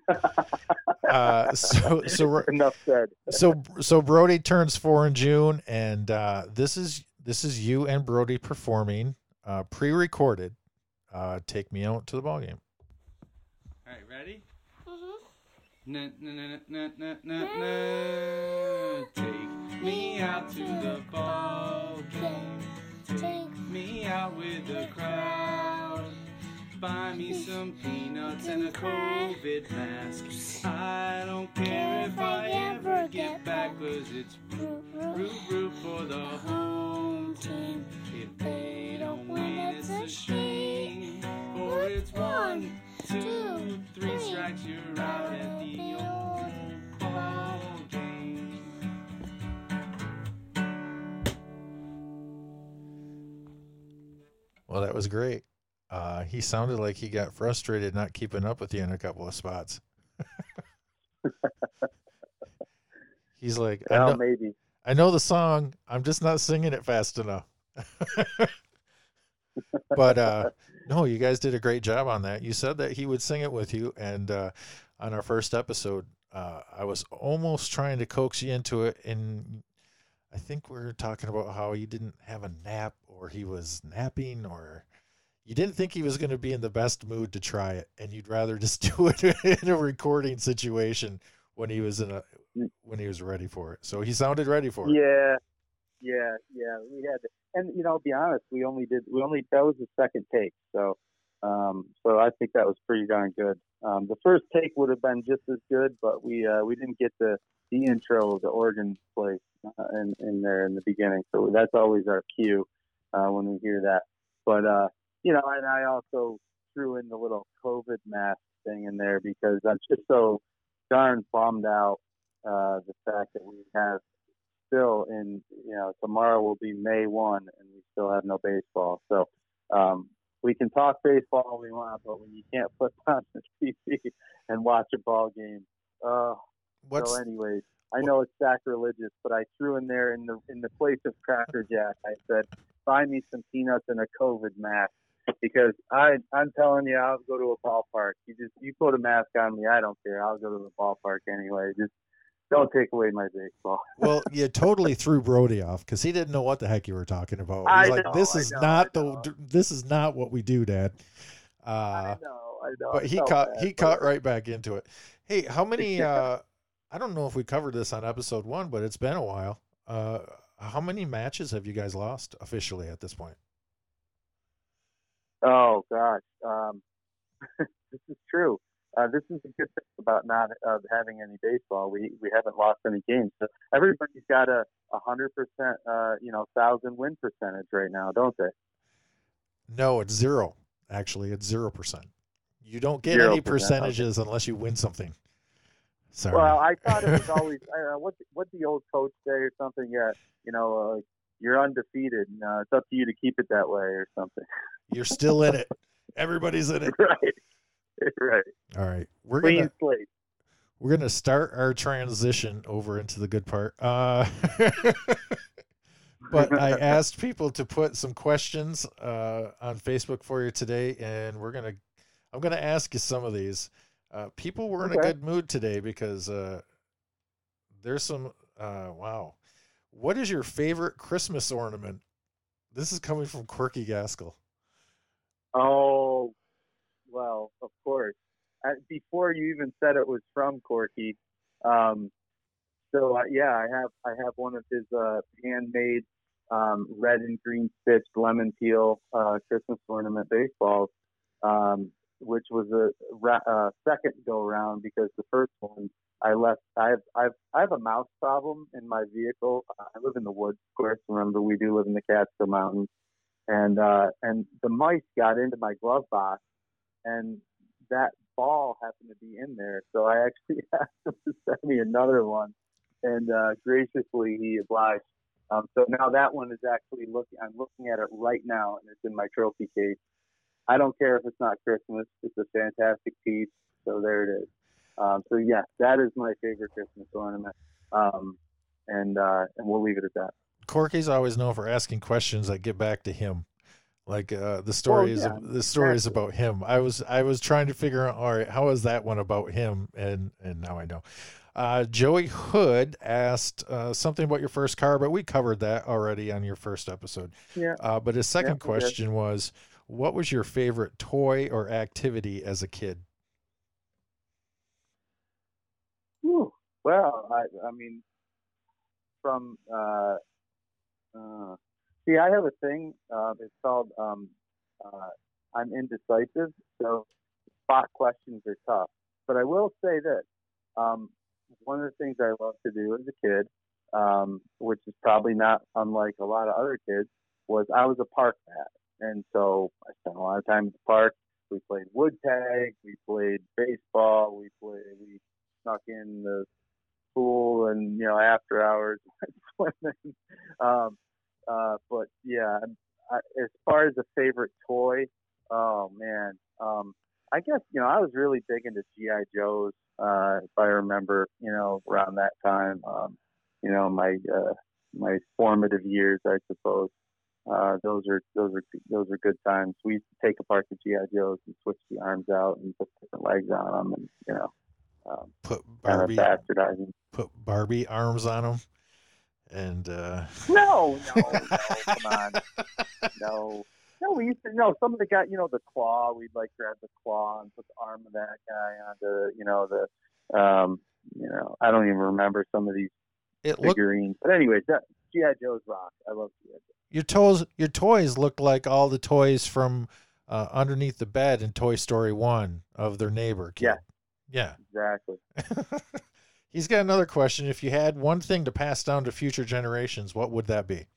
uh, so, so enough said. so, so Brody turns four in June, and uh, this is this is you and Brody performing, uh, pre-recorded. Uh, Take Me Out to the Ball Game. All right, ready? Na, na, na, na, na, na, na. Take me out to the ball game. Take me out with the crowd. Buy me some peanuts and a COVID mask. I don't care if I ever get back, 'cause it's root, root, root for the home team. If they don't win, it's a shame. Or it's one, two, three strikes, you're out at the old ball game. Well, that was great. Uh, he sounded like he got frustrated not keeping up with you in a couple of spots. He's like, well, I know, maybe. I know the song. I'm just not singing it fast enough. But uh, no, you guys did a great job on that. You said that he would sing it with you. And uh, on our first episode, uh, I was almost trying to coax you into it. And I think we were talking about how he didn't have a nap, or he was napping, or you didn't think he was going to be in the best mood to try it, and you'd rather just do it in a recording situation when he was in a when he was ready for it. So he sounded ready for it. Yeah, yeah, yeah. We had, to, and you know, to be honest, we only did we only that was the second take. So, um, so I think that was pretty darn good. Um, the first take would have been just as good, but we uh, we didn't get the the intro, the organ place uh, in in there in the beginning. So that's always our cue uh, when we hear that. But uh, you know, and I also threw in the little COVID mask thing in there because I'm just so darn bummed out uh, the fact that we have still in, you know, tomorrow will be May first and we still have no baseball. So um, we can talk baseball all we want, but when you can't put on the T V and watch a ball game. Uh, so anyways, I know it's sacrilegious, but I threw in there in the in the place of Cracker Jack, I said, buy me some peanuts and a COVID mask. Because I, I'm telling you, I'll go to a ballpark. You just you put a mask on me, I don't care. I'll go to the ballpark anyway. Just Don't take away my baseball. Well, you totally threw Brody off because he didn't know what the heck you were talking about. I He's like, know, "This I is know, not I the. know. This is not what we do, Dad." Uh, I know, I know. but I he felt caught bad, he but- caught right back into it. Hey, how many? Uh, I don't know if we covered this on episode one, but it's been a while. Uh, how many matches have you guys lost officially at this point? Oh gosh, um, this is true. Uh, this is a good thing about not uh, having any baseball. We we haven't lost any games. So everybody's got a a hundred percent, uh, you know, thousand win percentage right now, don't they? No, it's zero. Actually, it's zero percent. You don't get Zero any percent, percentages unless you win something. Sorry. Well, I thought it was always I don't know, what what the old coach say or something. Yeah, you know, uh, you're undefeated, and uh, it's up to you to keep it that way or something. You're still in it. Everybody's in it. Right, right. All right, we're Clean gonna slate. we're gonna start our transition over into the good part. Uh, but I asked people to put some questions uh, on Facebook for you today, and we're gonna I'm gonna ask you some of these. Uh, people were in a Okay. good mood today because uh, there's some. Uh, wow, what is your favorite Christmas ornament? This is coming from Quirky Gaskell. Oh, well, of course. Uh, before you even said it was from Corky, um, so uh, yeah, I have I have one of his uh, handmade um, red and green stitched lemon peel uh, Christmas ornament baseballs, um, which was a ra- uh, second go round because the first one I left. I have I've I have a mouse problem in my vehicle. Uh, I live in the woods, of course. Remember, we do live in the Catskill Mountains. And uh, and the mice got into my glove box, and that ball happened to be in there. So I actually asked him to send me another one, and uh, graciously he obliged. Um, so now that one is actually looking. I'm looking at it right now, and it's in my trophy case. I don't care if it's not Christmas; it's a fantastic piece. So there it is. Um, so yeah, that is my favorite Christmas ornament, um, and uh, and we'll leave it at that. Corky's always known for asking questions that get back to him. Like uh, the story is yeah, the story is exactly. about him. I was I was trying to figure out, all right, how is that one about him? And and now I know. Uh, Joey Hood asked uh, something about your first car, but we covered that already on your first episode. Yeah. Uh, but his second Yeah, we did. question was, what was your favorite toy or activity as a kid? Whew. Well, I, I mean, from uh, uh, see, I have a thing. Uh, it's called um, uh, I'm indecisive, so spot questions are tough. But I will say this: um, one of the things I loved to do as a kid, um, which is probably not unlike a lot of other kids, was I was a park rat, and so I spent a lot of time at the park. We played wood tag, we played baseball, we played we snuck in the pool and you know after hours swimming. um, uh, but yeah, I, as far as a favorite toy, oh man, um, I guess you know I was really big into G I Joes. Uh, if I remember, you know, around that time, um, you know, my uh, my formative years, I suppose. Uh, those are those are those are good times. We used to take apart the G I Joes and switch the arms out and put different legs on them, and you know. Um, Put kind of Barbie bastardizing. put Barbie arms on him, and uh... No, no, no, come on, no, no. We used to know some of the guy, you know, the claw. We'd like grab the claw and put the arm of that guy onto, you know, the, um, you know, I don't even remember some of these it looked figurines. But anyways, that G I Joe's rock. I love G I Joe. your toes your toys looked like all the toys from uh, underneath the bed in Toy Story one of their neighbor kid. Yeah. Yeah. Exactly. He's got another question. If you had one thing to pass down to future generations, what would that be?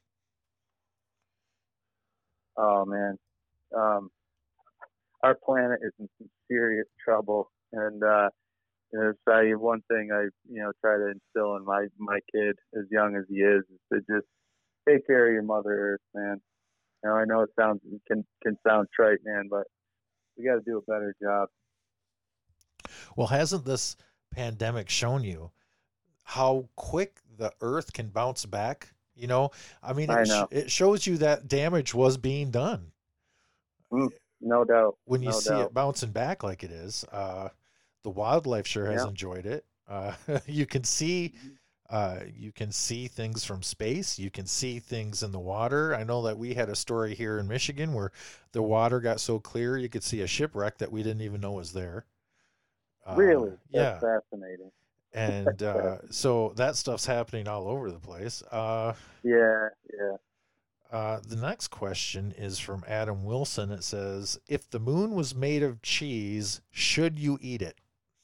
Oh man, um, our planet is in some serious trouble, and uh, you know, tell you one thing I you know try to instill in my my kid as young as he is is to just take care of your Mother Earth, man. You know, I know it sounds it can can sound trite, man, but we got to do a better job. Well, hasn't this pandemic shown you how quick the Earth can bounce back? You know, I mean, I it, sh- know. it shows you that damage was being done. Mm, no doubt. When you no see doubt. it bouncing back like it is, uh, the wildlife sure has Yeah. enjoyed it. Uh, you can see, uh, you can see things from space. You can see things in the water. I know that we had a story here in Michigan where the water got so clear you could see a shipwreck that we didn't even know was there. Uh, Really? That's yeah. fascinating. And uh, so that stuff's happening all over the place. Uh, yeah, yeah. Uh, the next question is from Adam Wilson. It says, if the moon was made of cheese, should you eat it?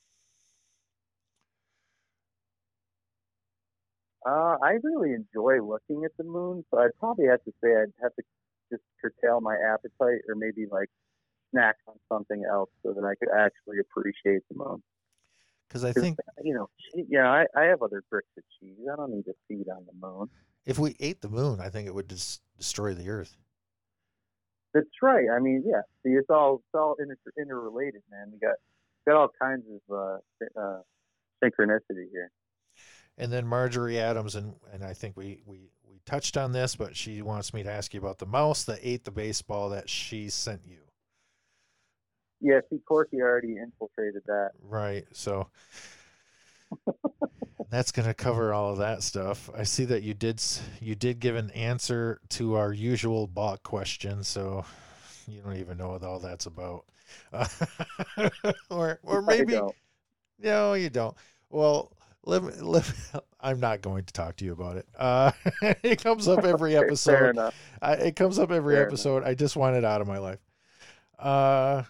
Uh, I really enjoy looking at the moon, so I'd probably have to say I'd have to just curtail my appetite or maybe like snack on something else so that I could actually appreciate the moon. Because I think, you know, yeah, I, I have other bricks of cheese. I don't need to feed on the moon. If we ate the moon, I think it would just destroy the earth. That's right. I mean, yeah. See, it's all it's all inter- interrelated, man. We got got all kinds of uh, uh, synchronicity here. And then Marjorie Adams, and, and I think we, we, we touched on this, but she wants me to ask you about the mouse that ate the baseball that she sent you. Yeah, see, Corky already infiltrated that. Right. So that's going to cover all of that stuff. I see that you did you did give an answer to our usual balk question, so you don't even know what all that's about. Uh, or or maybe no, you don't. Well, live, live, I'm not going to talk to you about it. Uh, it comes up every episode. Fair enough. I, it comes up every Fair episode. enough. I just want it out of my life. Uh,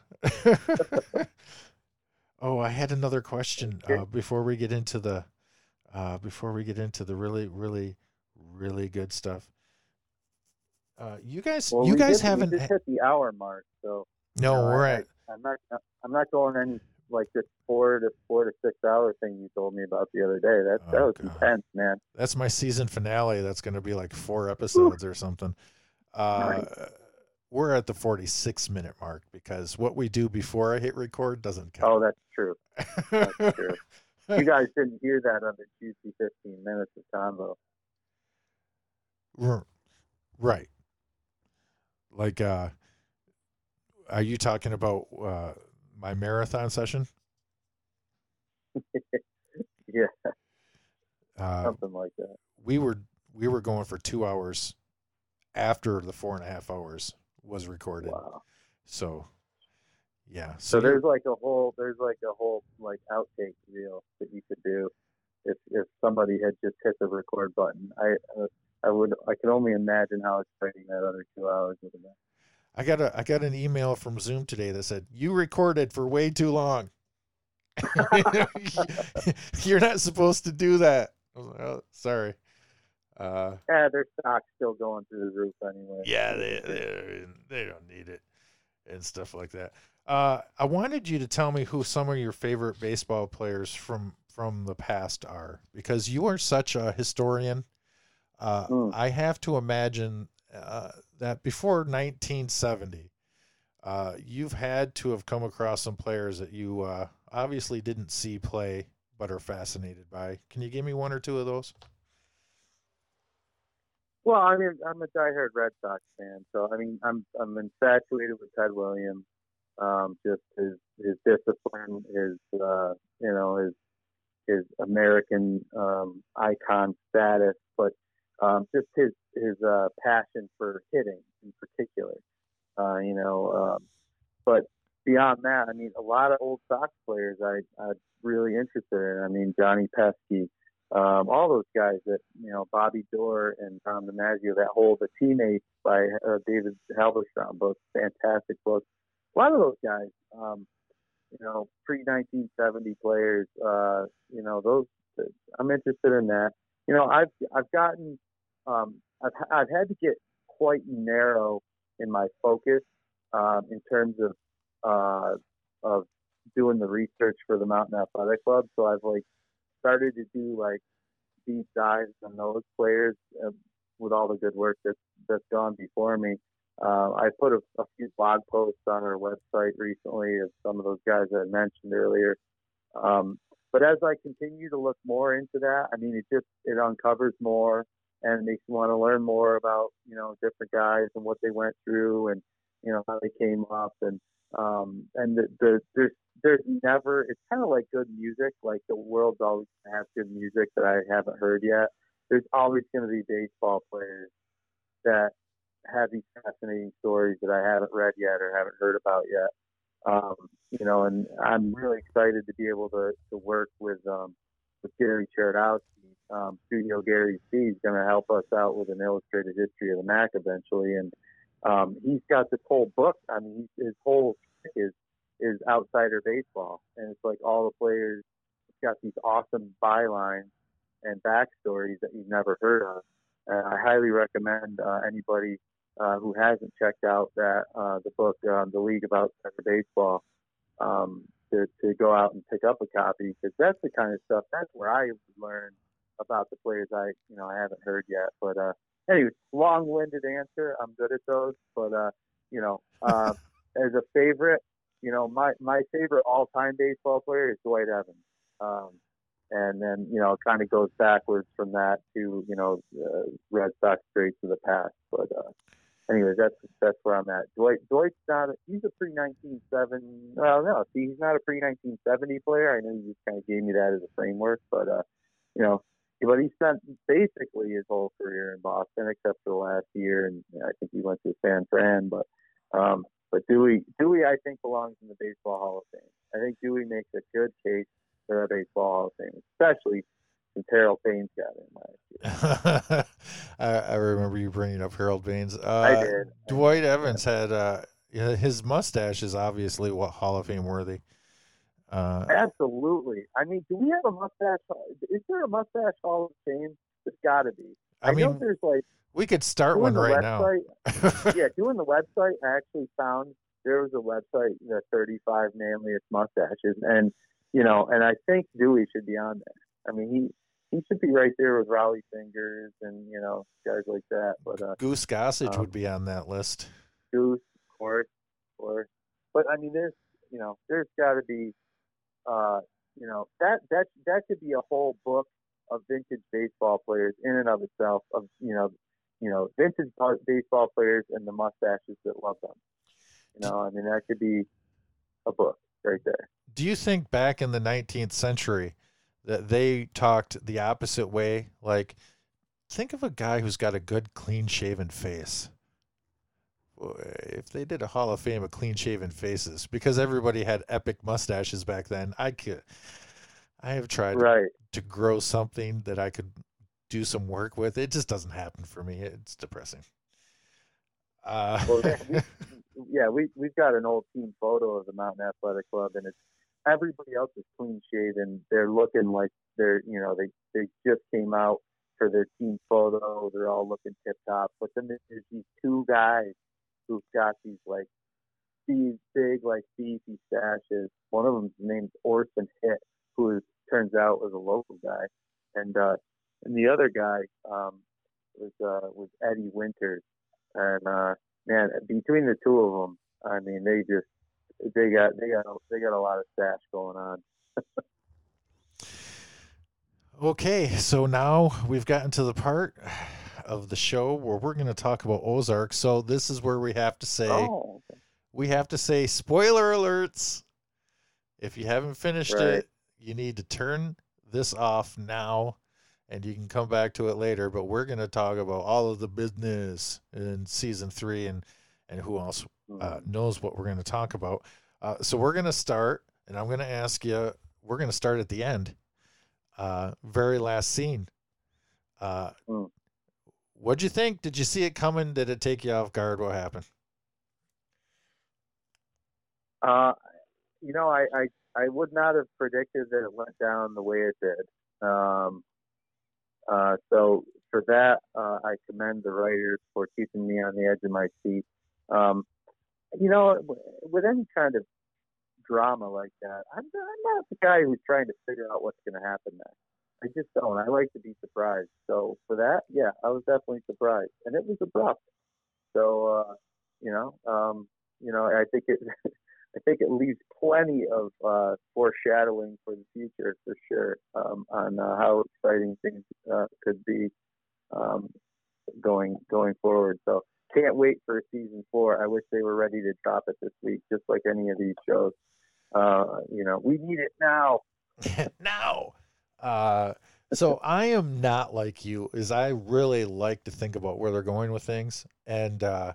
oh, I had another question uh, before we get into the uh, before we get into the really, really, really good stuff. Uh, you guys, well, you we guys just, haven't we just hit the hour mark, so no, you know, we're I, at. I, I'm not. I'm not going any like this four to four to six hour thing you told me about the other day. That Oh, that was God. intense, man. That's my season finale. That's going to be like four episodes or something. Uh, Nice. We're at the forty-six minute mark because what we do before I hit record doesn't count. Oh, that's true. That's true. You guys didn't hear that on the juicy fifteen minutes of combo. Right. Like, uh, are you talking about uh, my marathon session? Yeah, Uh, something like that. we were we were going for two hours after the four and a half hours was recorded. Wow. So, yeah. So, So, there's like a whole there's like a whole like outtake reel that you could do if if somebody had just hit the record button. I uh, I would I can only imagine how exciting that other two hours would have been. I got a I got an email from Zoom today that said you recorded for way too long. You're not supposed to do that. I was like, oh, sorry. Uh, yeah, their stock's still going through the roof anyway. Yeah, they, they they don't need it and stuff like that. Uh, I wanted you to tell me who some of your favorite baseball players from from the past are, because you are such a historian. Uh, Mm. I have to imagine uh, that before nineteen seventy, uh, you've had to have come across some players that you uh, obviously didn't see play but are fascinated by. Can you give me one or two of those? Well, I mean, I'm a diehard Red Sox fan, so I mean, I'm I'm infatuated with Ted Williams. Um, just his his discipline, his uh, you know his his American um, icon status, but um, just his his uh, passion for hitting in particular. Uh, you know, um, but beyond that, I mean, a lot of old Sox players I I'm really interested in. I mean, Johnny Pesky. Um, all those guys that, you know, Bobby Doerr and Tom DiMaggio, that whole The Teammates by uh, David Halberstam book, fantastic book. A lot of those guys, um, you know, pre nineteen seventy players, uh, you know, those, I'm interested in that. You know, I've, I've gotten, um, I've, I've had to get quite narrow in my focus, um, in terms of, uh, of doing the research for the Mountain Athletic Club. So I've like, started to do like deep dives on those players uh, with all the good work that's that's gone before me. Uh, I put a, a few blog posts on our website recently of some of those guys that I mentioned earlier. Um, but as I continue to look more into that, I mean, it just it uncovers more and makes me want to learn more about, you know, different guys and what they went through and, you know, how they came up and um, and the, the there's there's never, it's kind of like good music. Like the world's always going to have good music that I haven't heard yet. There's always going to be baseball players that have these fascinating stories that I haven't read yet or haven't heard about yet. Um, you know, and I'm really excited to be able to, to work with, um, with Gary Charadowski. Um, Studio Gary C is going to help us out with an illustrated history of the M A C eventually. And, um, he's got this whole book. I mean, he, his whole is, is outsider baseball. And it's like all the players, it's got these awesome bylines and backstories that you've never heard of. Uh, I highly recommend, uh, anybody, uh, who hasn't checked out that, uh, the book, um, The League of Outsider Baseball, um, to, to go out and pick up a copy, because that's the kind of stuff, that's where I learn about the players I, you know, I haven't heard yet. But, uh, anyway, long-winded answer. I'm good at those. But, uh, you know, uh, as a favorite, you know, my, my favorite all-time baseball player is Dwight Evans. Um, and then, you know, it kind of goes backwards from that to, you know, uh, Red Sox greats of the past. But, uh, anyways, that's that's where I'm at. Dwight Dwight's not a, he's a pre nineteen seventy. Well, no, see, he's not a pre nineteen seventy player. I know you just kind of gave me that as a framework, but uh, you know, but he spent basically his whole career in Boston except for the last year, and you know, I think he went to San Fran. But um, but Dewey Dewey I think belongs in the Baseball Hall of Fame. I think Dewey makes a good case for the Baseball Hall of Fame, especially since Harold Baines got in last year. I, I remember you bringing up Harold Baines. Uh, I did. Dwight Evans had uh, his mustache is obviously what Hall of Fame worthy. Uh, Absolutely. I mean, do we have a mustache? Is there a mustache Hall of Fame? There's got to be. I, I mean, know there's like we could start one right website, now. Yeah, doing the website, I actually found there was a website, the thirty-five manliest mustaches, and you know, and I think Dewey should be on there. I mean, he. He should be right there with Raleigh Fingers and, you know, guys like that. But uh, Goose Gossage um, would be on that list. Goose, of course, of course. But I mean, there's, you know, there's got to be, uh, you know, that that that could be a whole book of vintage baseball players in and of itself. Of you know, you know, vintage baseball players and the mustaches that love them. You know, I mean, that could be a book right there. Do you think back in the nineteenth century that they talked the opposite way? Like, think of a guy who's got a good, clean-shaven face. If they did a Hall of Fame of clean-shaven faces, because everybody had epic mustaches back then, I could, I have tried right. to grow something that I could do some work with. It just doesn't happen for me. It's depressing. Uh, well, we, yeah, we we've got an old team photo of the Mountain Athletic Club, and it's everybody else is clean shaven. They're looking like they're, you know, they, they just came out for their team photo. They're all looking tip top. But then there's these two guys who've got these like these big, like beefy stashes. One of them's named Orson Hitt, who is, turns out was a local guy. And, uh, and the other guy, um, was, uh, was Eddie Winters. And, uh, man, between the two of them, I mean, they just, They got they got they got a lot of stash going on. Okay, so now we've gotten to the part of the show where we're going to talk about Ozark. So this is where we have to say oh, okay. we have to say spoiler alerts. If you haven't finished right. it, you need to turn this off now, and you can come back to it later. But we're going to talk about all of the business in season three and and who else uh, knows what we're going to talk about. Uh, so we're going to start, and I'm going to ask you, we're going to start at the end. Uh, very last scene. Uh, mm. What'd you think? Did you see it coming? Did it take you off guard? What happened? Uh, you know, I, I, I would not have predicted that it went down the way it did. Um, uh, so for that, uh, I commend the writers for keeping me on the edge of my seat. Um, you know, with any kind of drama like that, I'm, I'm not the guy who's trying to figure out what's going to happen next. I just don't. I like to be surprised. So for that, yeah, I was definitely surprised, and it was abrupt. So uh, you know, um, you know, I think it, I think it leaves plenty of uh, foreshadowing for the future for sure um, on uh, how exciting things uh, could be um, going going forward. So. Can't wait for season four. I wish they were ready to drop it this week, just like any of these shows. Uh, you know, we need it now. Now. Uh, so I am not like you, is I really like to think about where they're going with things. And uh,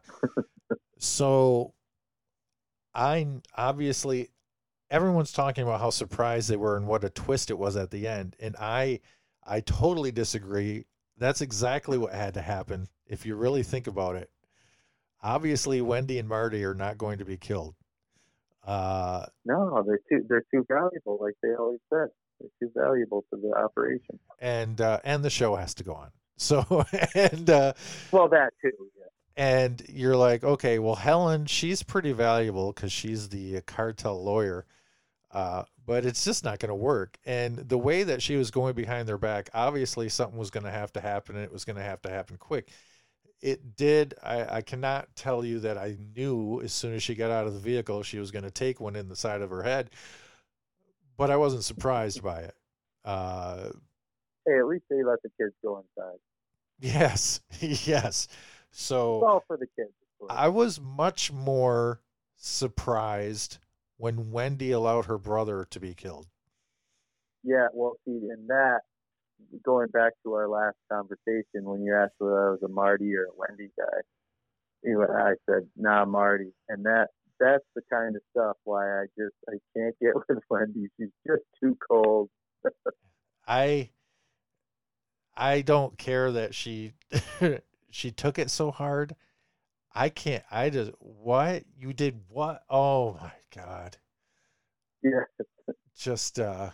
so I obviously, everyone's talking about how surprised they were and what a twist it was at the end. And I, I totally disagree. That's exactly what had to happen. If you really think about it, obviously Wendy and Marty are not going to be killed. Uh, no, they're too, they're too valuable. Like they always said, they're too valuable to the operation. And, uh, and the show has to go on. So, and, uh, well, that too. Yeah. And you're like, okay, well, Helen, she's pretty valuable because she's the cartel lawyer. Uh, but it's just not going to work. And the way that she was going behind their back, obviously something was going to have to happen, and it was going to have to happen quick. It did. I, I cannot tell you that I knew as soon as she got out of the vehicle, she was going to take one in the side of her head, but I wasn't surprised by it. Uh, hey, at least they let the kids go inside. Yes. Yes. So it's all for the kids. I was much more surprised when Wendy allowed her brother to be killed. Yeah, well, see, and that, going back to our last conversation, when you asked whether I was a Marty or a Wendy guy, you know, I said, nah, Marty. And that that's the kind of stuff why I just, I can't get with Wendy. She's just too cold. I, I don't care that she, she took it so hard. I can't, I just, what? You did what? Oh my God. Yeah. Just, uh,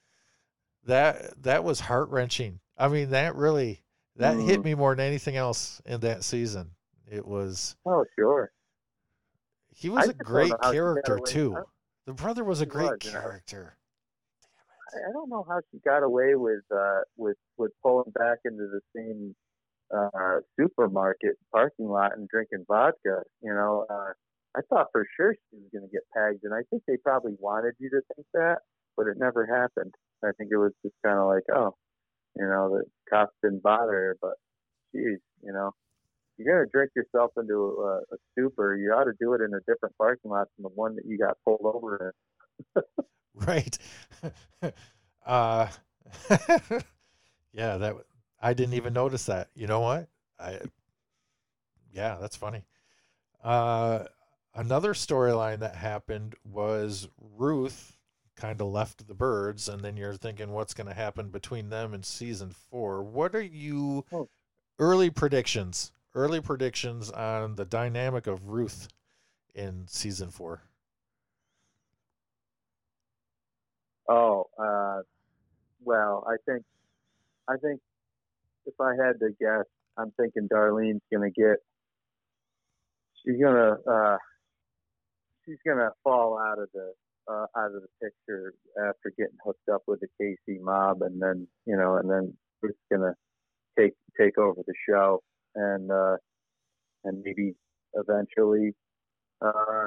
that, that was heart wrenching. I mean, that really, that mm. hit me more than anything else in that season. It was. Oh, sure. He was I a great character too. The brother was a great was, character. You know? I don't know how she got away with, uh, with, with pulling back into the same, uh, supermarket parking lot and drinking vodka. You know, uh, I thought for sure she was going to get pegged, and I think they probably wanted you to think that, but it never happened. I think it was just kind of like, oh, you know, the cops didn't bother her, but geez, you know, you're going to drink yourself into a, a stupor. You ought to do it in a different parking lot than the one that you got pulled over in. Right. uh, yeah, that I didn't even notice that. You know what? I, yeah, that's funny. Uh, another storyline that happened was Ruth kind of left the birds, and then you're thinking what's going to happen between them in season four. What are you oh. early predictions, early predictions on the dynamic of Ruth in season four? Oh, uh, well, I think, I think if I had to guess, I'm thinking Darlene's going to get, she's going to, uh, she's going to fall out of the, Uh, out of the picture after getting hooked up with the K C mob, and then you know, and then it's gonna take take over the show, and uh, and maybe eventually, uh,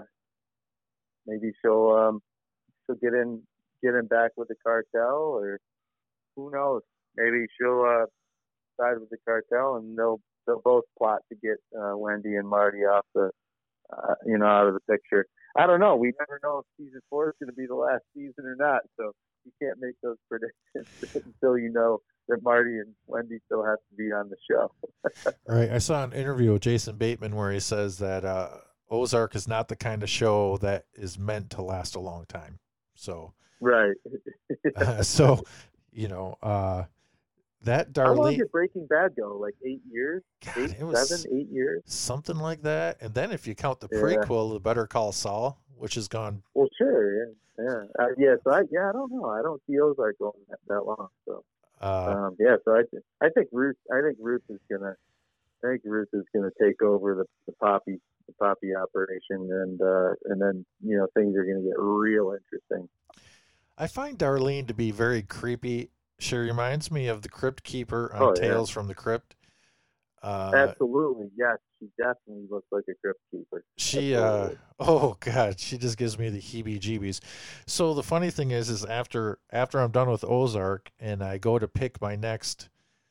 maybe she'll um, she'll get in get in back with the cartel, or who knows? Maybe she'll uh, side with the cartel, and they'll they'll both plot to get uh, Wendy and Marty off the uh, you know out of the picture. I don't know. We never know if season four is going to be the last season or not. So you can't make those predictions until you know that Marty and Wendy still have to be on the show. Right. I saw an interview with Jason Bateman where he says that uh, Ozark is not the kind of show that is meant to last a long time. So, right. uh, so, you know, uh, that Darlene. How long did Breaking Bad go? Like eight years? God, eight, it was seven, eight years? Something like that. And then if you count the yeah. prequel, The Better Call Saul, which has gone. Well, sure. Yeah. Yeah. Uh, yeah. So I, yeah, I don't know. I don't see Ozark going that, that long. So, uh, um, yeah. So I, I think Ruth, I think Ruth is going to, I think Ruth is going to take over the, the Poppy, the Poppy operation. And, uh, and then, you know, things are going to get real interesting. I find Darlene to be very creepy. She reminds me of the Crypt Keeper on oh, Tales yeah. from the Crypt. Uh, Absolutely, yes. She definitely looks like a Crypt Keeper. She, uh, oh God, she just gives me the heebie-jeebies. So the funny thing is, is after after I'm done with Ozark and I go to pick my next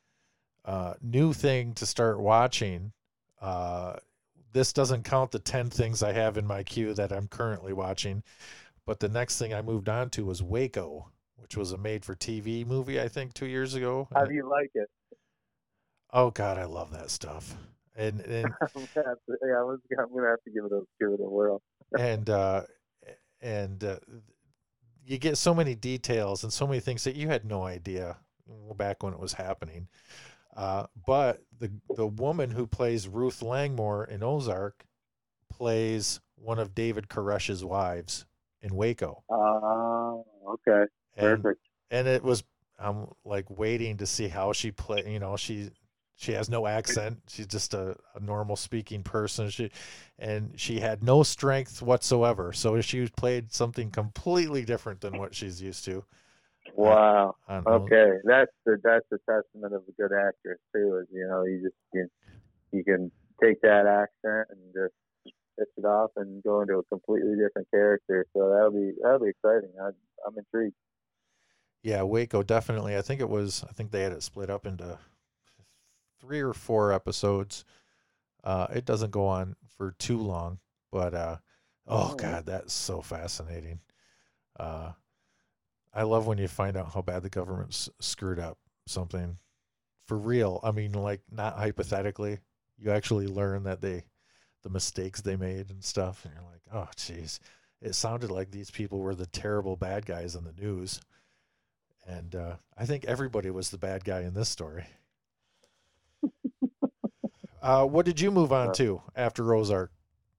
uh, new thing to start watching, uh, this doesn't count the ten things I have in my queue that I'm currently watching. but the next thing I moved on to was Waco, which was a made-for-T V movie, I think, two years ago. How do you like it? Oh God, I love that stuff. And and I'm gonna have to, yeah, I was, I'm gonna have to give it a give it a whirl. and uh, and uh, you get so many details and so many things that you had no idea back when it was happening. Uh, but the the woman who plays Ruth Langmore in Ozark plays one of David Koresh's wives in Waco. Oh, uh, okay, and, perfect. And it was, I'm like waiting to see how she play. You know, she she has no accent. She's just a, a normal speaking person. She and she had no strength whatsoever. So she played something completely different than what she's used to. Wow. I, I okay, that's the that's the testament of a good actress too. Is you know you just you, you can take that accent and just pitch it off and go into a completely different character. So that'll be that'll be exciting. I, I'm intrigued. Yeah, Waco definitely. I think it was. I think they had it split up into three or four episodes. Uh, it doesn't go on for too long, but uh, oh, oh God, that's so fascinating. Uh, I love when you find out how bad the government's screwed up something for real. I mean, like not hypothetically. You actually learn that they, the mistakes they made and stuff, and you're like, oh, geez. It sounded like these people were the terrible bad guys in the news. And uh, I think everybody was the bad guy in this story. uh, what did you move on to after Ozark?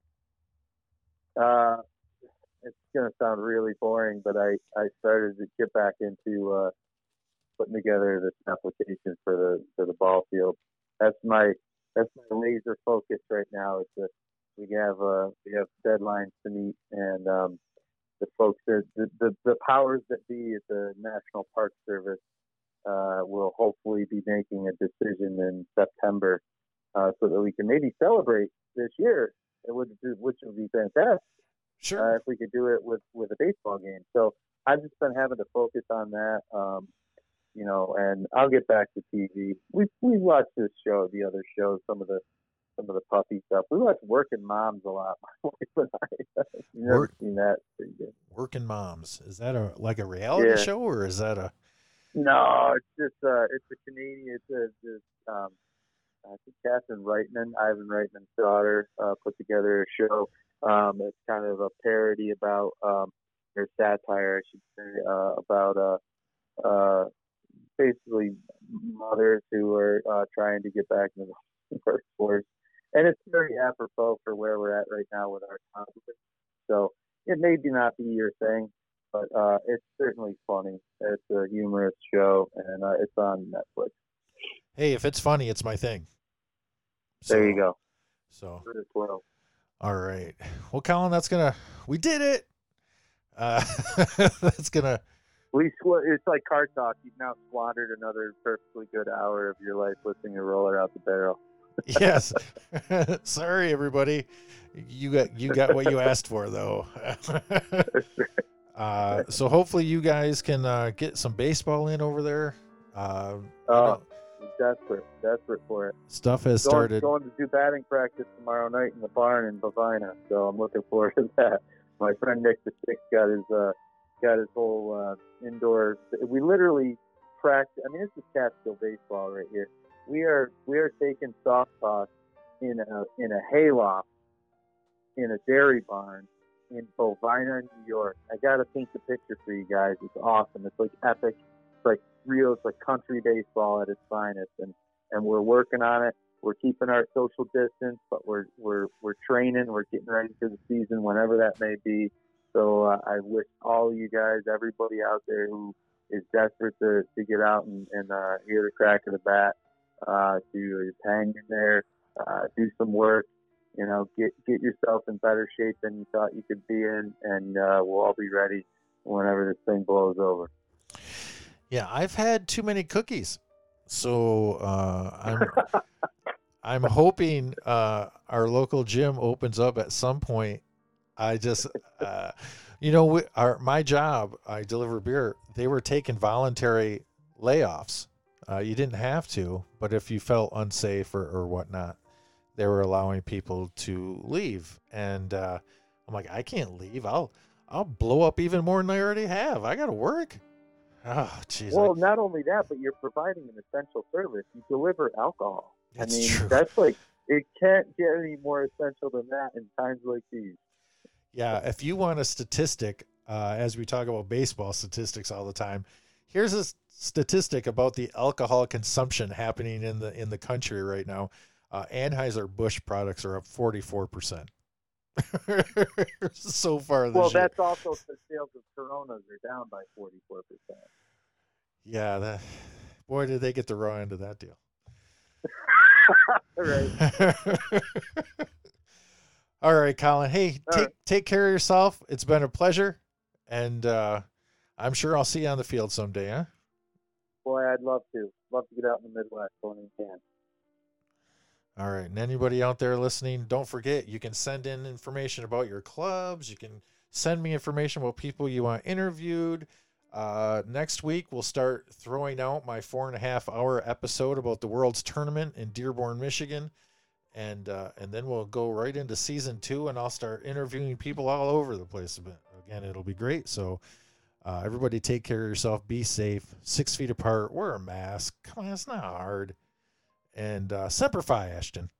Uh, it's going to sound really boring, but I, I started to get back into uh, putting together this application for the for the ball field. That's my that's my laser focus right now. Is that we have uh, we have deadlines to meet, and um, the folks that the, the the powers that be at the National Park Service uh, will hopefully be making a decision in September, uh, so that we can maybe celebrate this year, which which would be fantastic. Sure. Uh, if we could do it with, with a baseball game. So I've just been having to focus on that, um, you know, and I'll get back to T V. We we watched this show, the other shows, some of the some of the puppy stuff. We watch Working Moms a lot. My wife and I. You've never Work, seen that? Pretty good. Working Moms. Is that a like a reality yeah. show, or is that a? No, it's just uh, it's a Canadian. It's a, it's, um, I think Catherine Reitman, Ivan Reitman's daughter, uh, put together a show. Um, it's kind of a parody about, um, or satire, I should say, uh, about, uh, uh, basically mothers who are, uh, trying to get back into the workforce. And it's very apropos for where we're at right now with our toddlers. So it may be not be your thing, but, uh, it's certainly funny. It's a humorous show, and, uh, it's on Netflix. Hey, if it's funny, it's my thing. So, there you go. So. Good as well. All right. Well, Colin, that's gonna. We did it. Uh, that's gonna. We sw- It's like car talk. You've now squandered another perfectly good hour of your life listening to Roller Out the Barrel. Yes. Sorry, everybody. You got you got what you asked for, though. uh, so hopefully you guys can uh, get some baseball in over there. Uh, oh, desperate, desperate for it. Stuff has going, started. Going to do batting practice tomorrow night in the barn in Bovina, so I'm looking forward to that. My friend Nick the Six got his uh, got his whole uh, indoor. We literally practice. I mean, this is Catskill baseball right here. We are we are taking soft toss in a in a hayloft in a dairy barn in Bovina, New York. I gotta paint the picture for you guys. It's awesome. It's like epic. It's like real. It's like country baseball at its finest, and and we're working on it. We're keeping our social distance, but we're we're we're training. We're getting ready for the season, whenever that may be. So uh, I wish all you guys, everybody out there who is desperate to, to get out and, and uh, hear the crack of the bat, uh, to hang in there, uh, do some work. You know, get get yourself in better shape than you thought you could be in, and uh, we'll all be ready whenever this thing blows over. Yeah, I've had too many cookies, so uh, I'm I'm hoping uh, our local gym opens up at some point. I just, uh, you know, we, our my job, I deliver beer. They were taking voluntary layoffs. Uh, you didn't have to, but if you felt unsafe or, or whatnot, they were allowing people to leave. And uh, I'm like, I can't leave. I'll I'll blow up even more than I already have. I got to work. Oh, jeez. Well, I, not only that, but you're providing an essential service. You deliver alcohol. That's I mean, true. That's like, it can't get any more essential than that in times like these. Yeah, if you want a statistic, uh, as we talk about baseball statistics all the time, here's a statistic about the alcohol consumption happening in the in the country right now. Uh, Anheuser-Busch products are up forty-four percent so far this well, year. that's also the sales of Coronas are down by forty-four percent. Yeah, that, boy, did they get the raw end of that deal. Right. All right, Colin. Hey, All take right. take care of yourself. It's been a pleasure, and uh, I'm sure I'll see you on the field someday, huh? Boy, I'd love to. Love to get out in the Midwest when we can. All right, and anybody out there listening, don't forget, you can send in information about your clubs. You can send me information about people you want interviewed. Uh, next week, we'll start throwing out my four and a half hour episode about the World's Tournament in Dearborn, Michigan. And uh, and then we'll go right into season two, and I'll start interviewing people all over the place. But again, it'll be great. So uh, everybody take care of yourself. Be safe. Six feet apart. Wear a mask. Come on, it's not hard. And uh, Semper Fi, Ashton.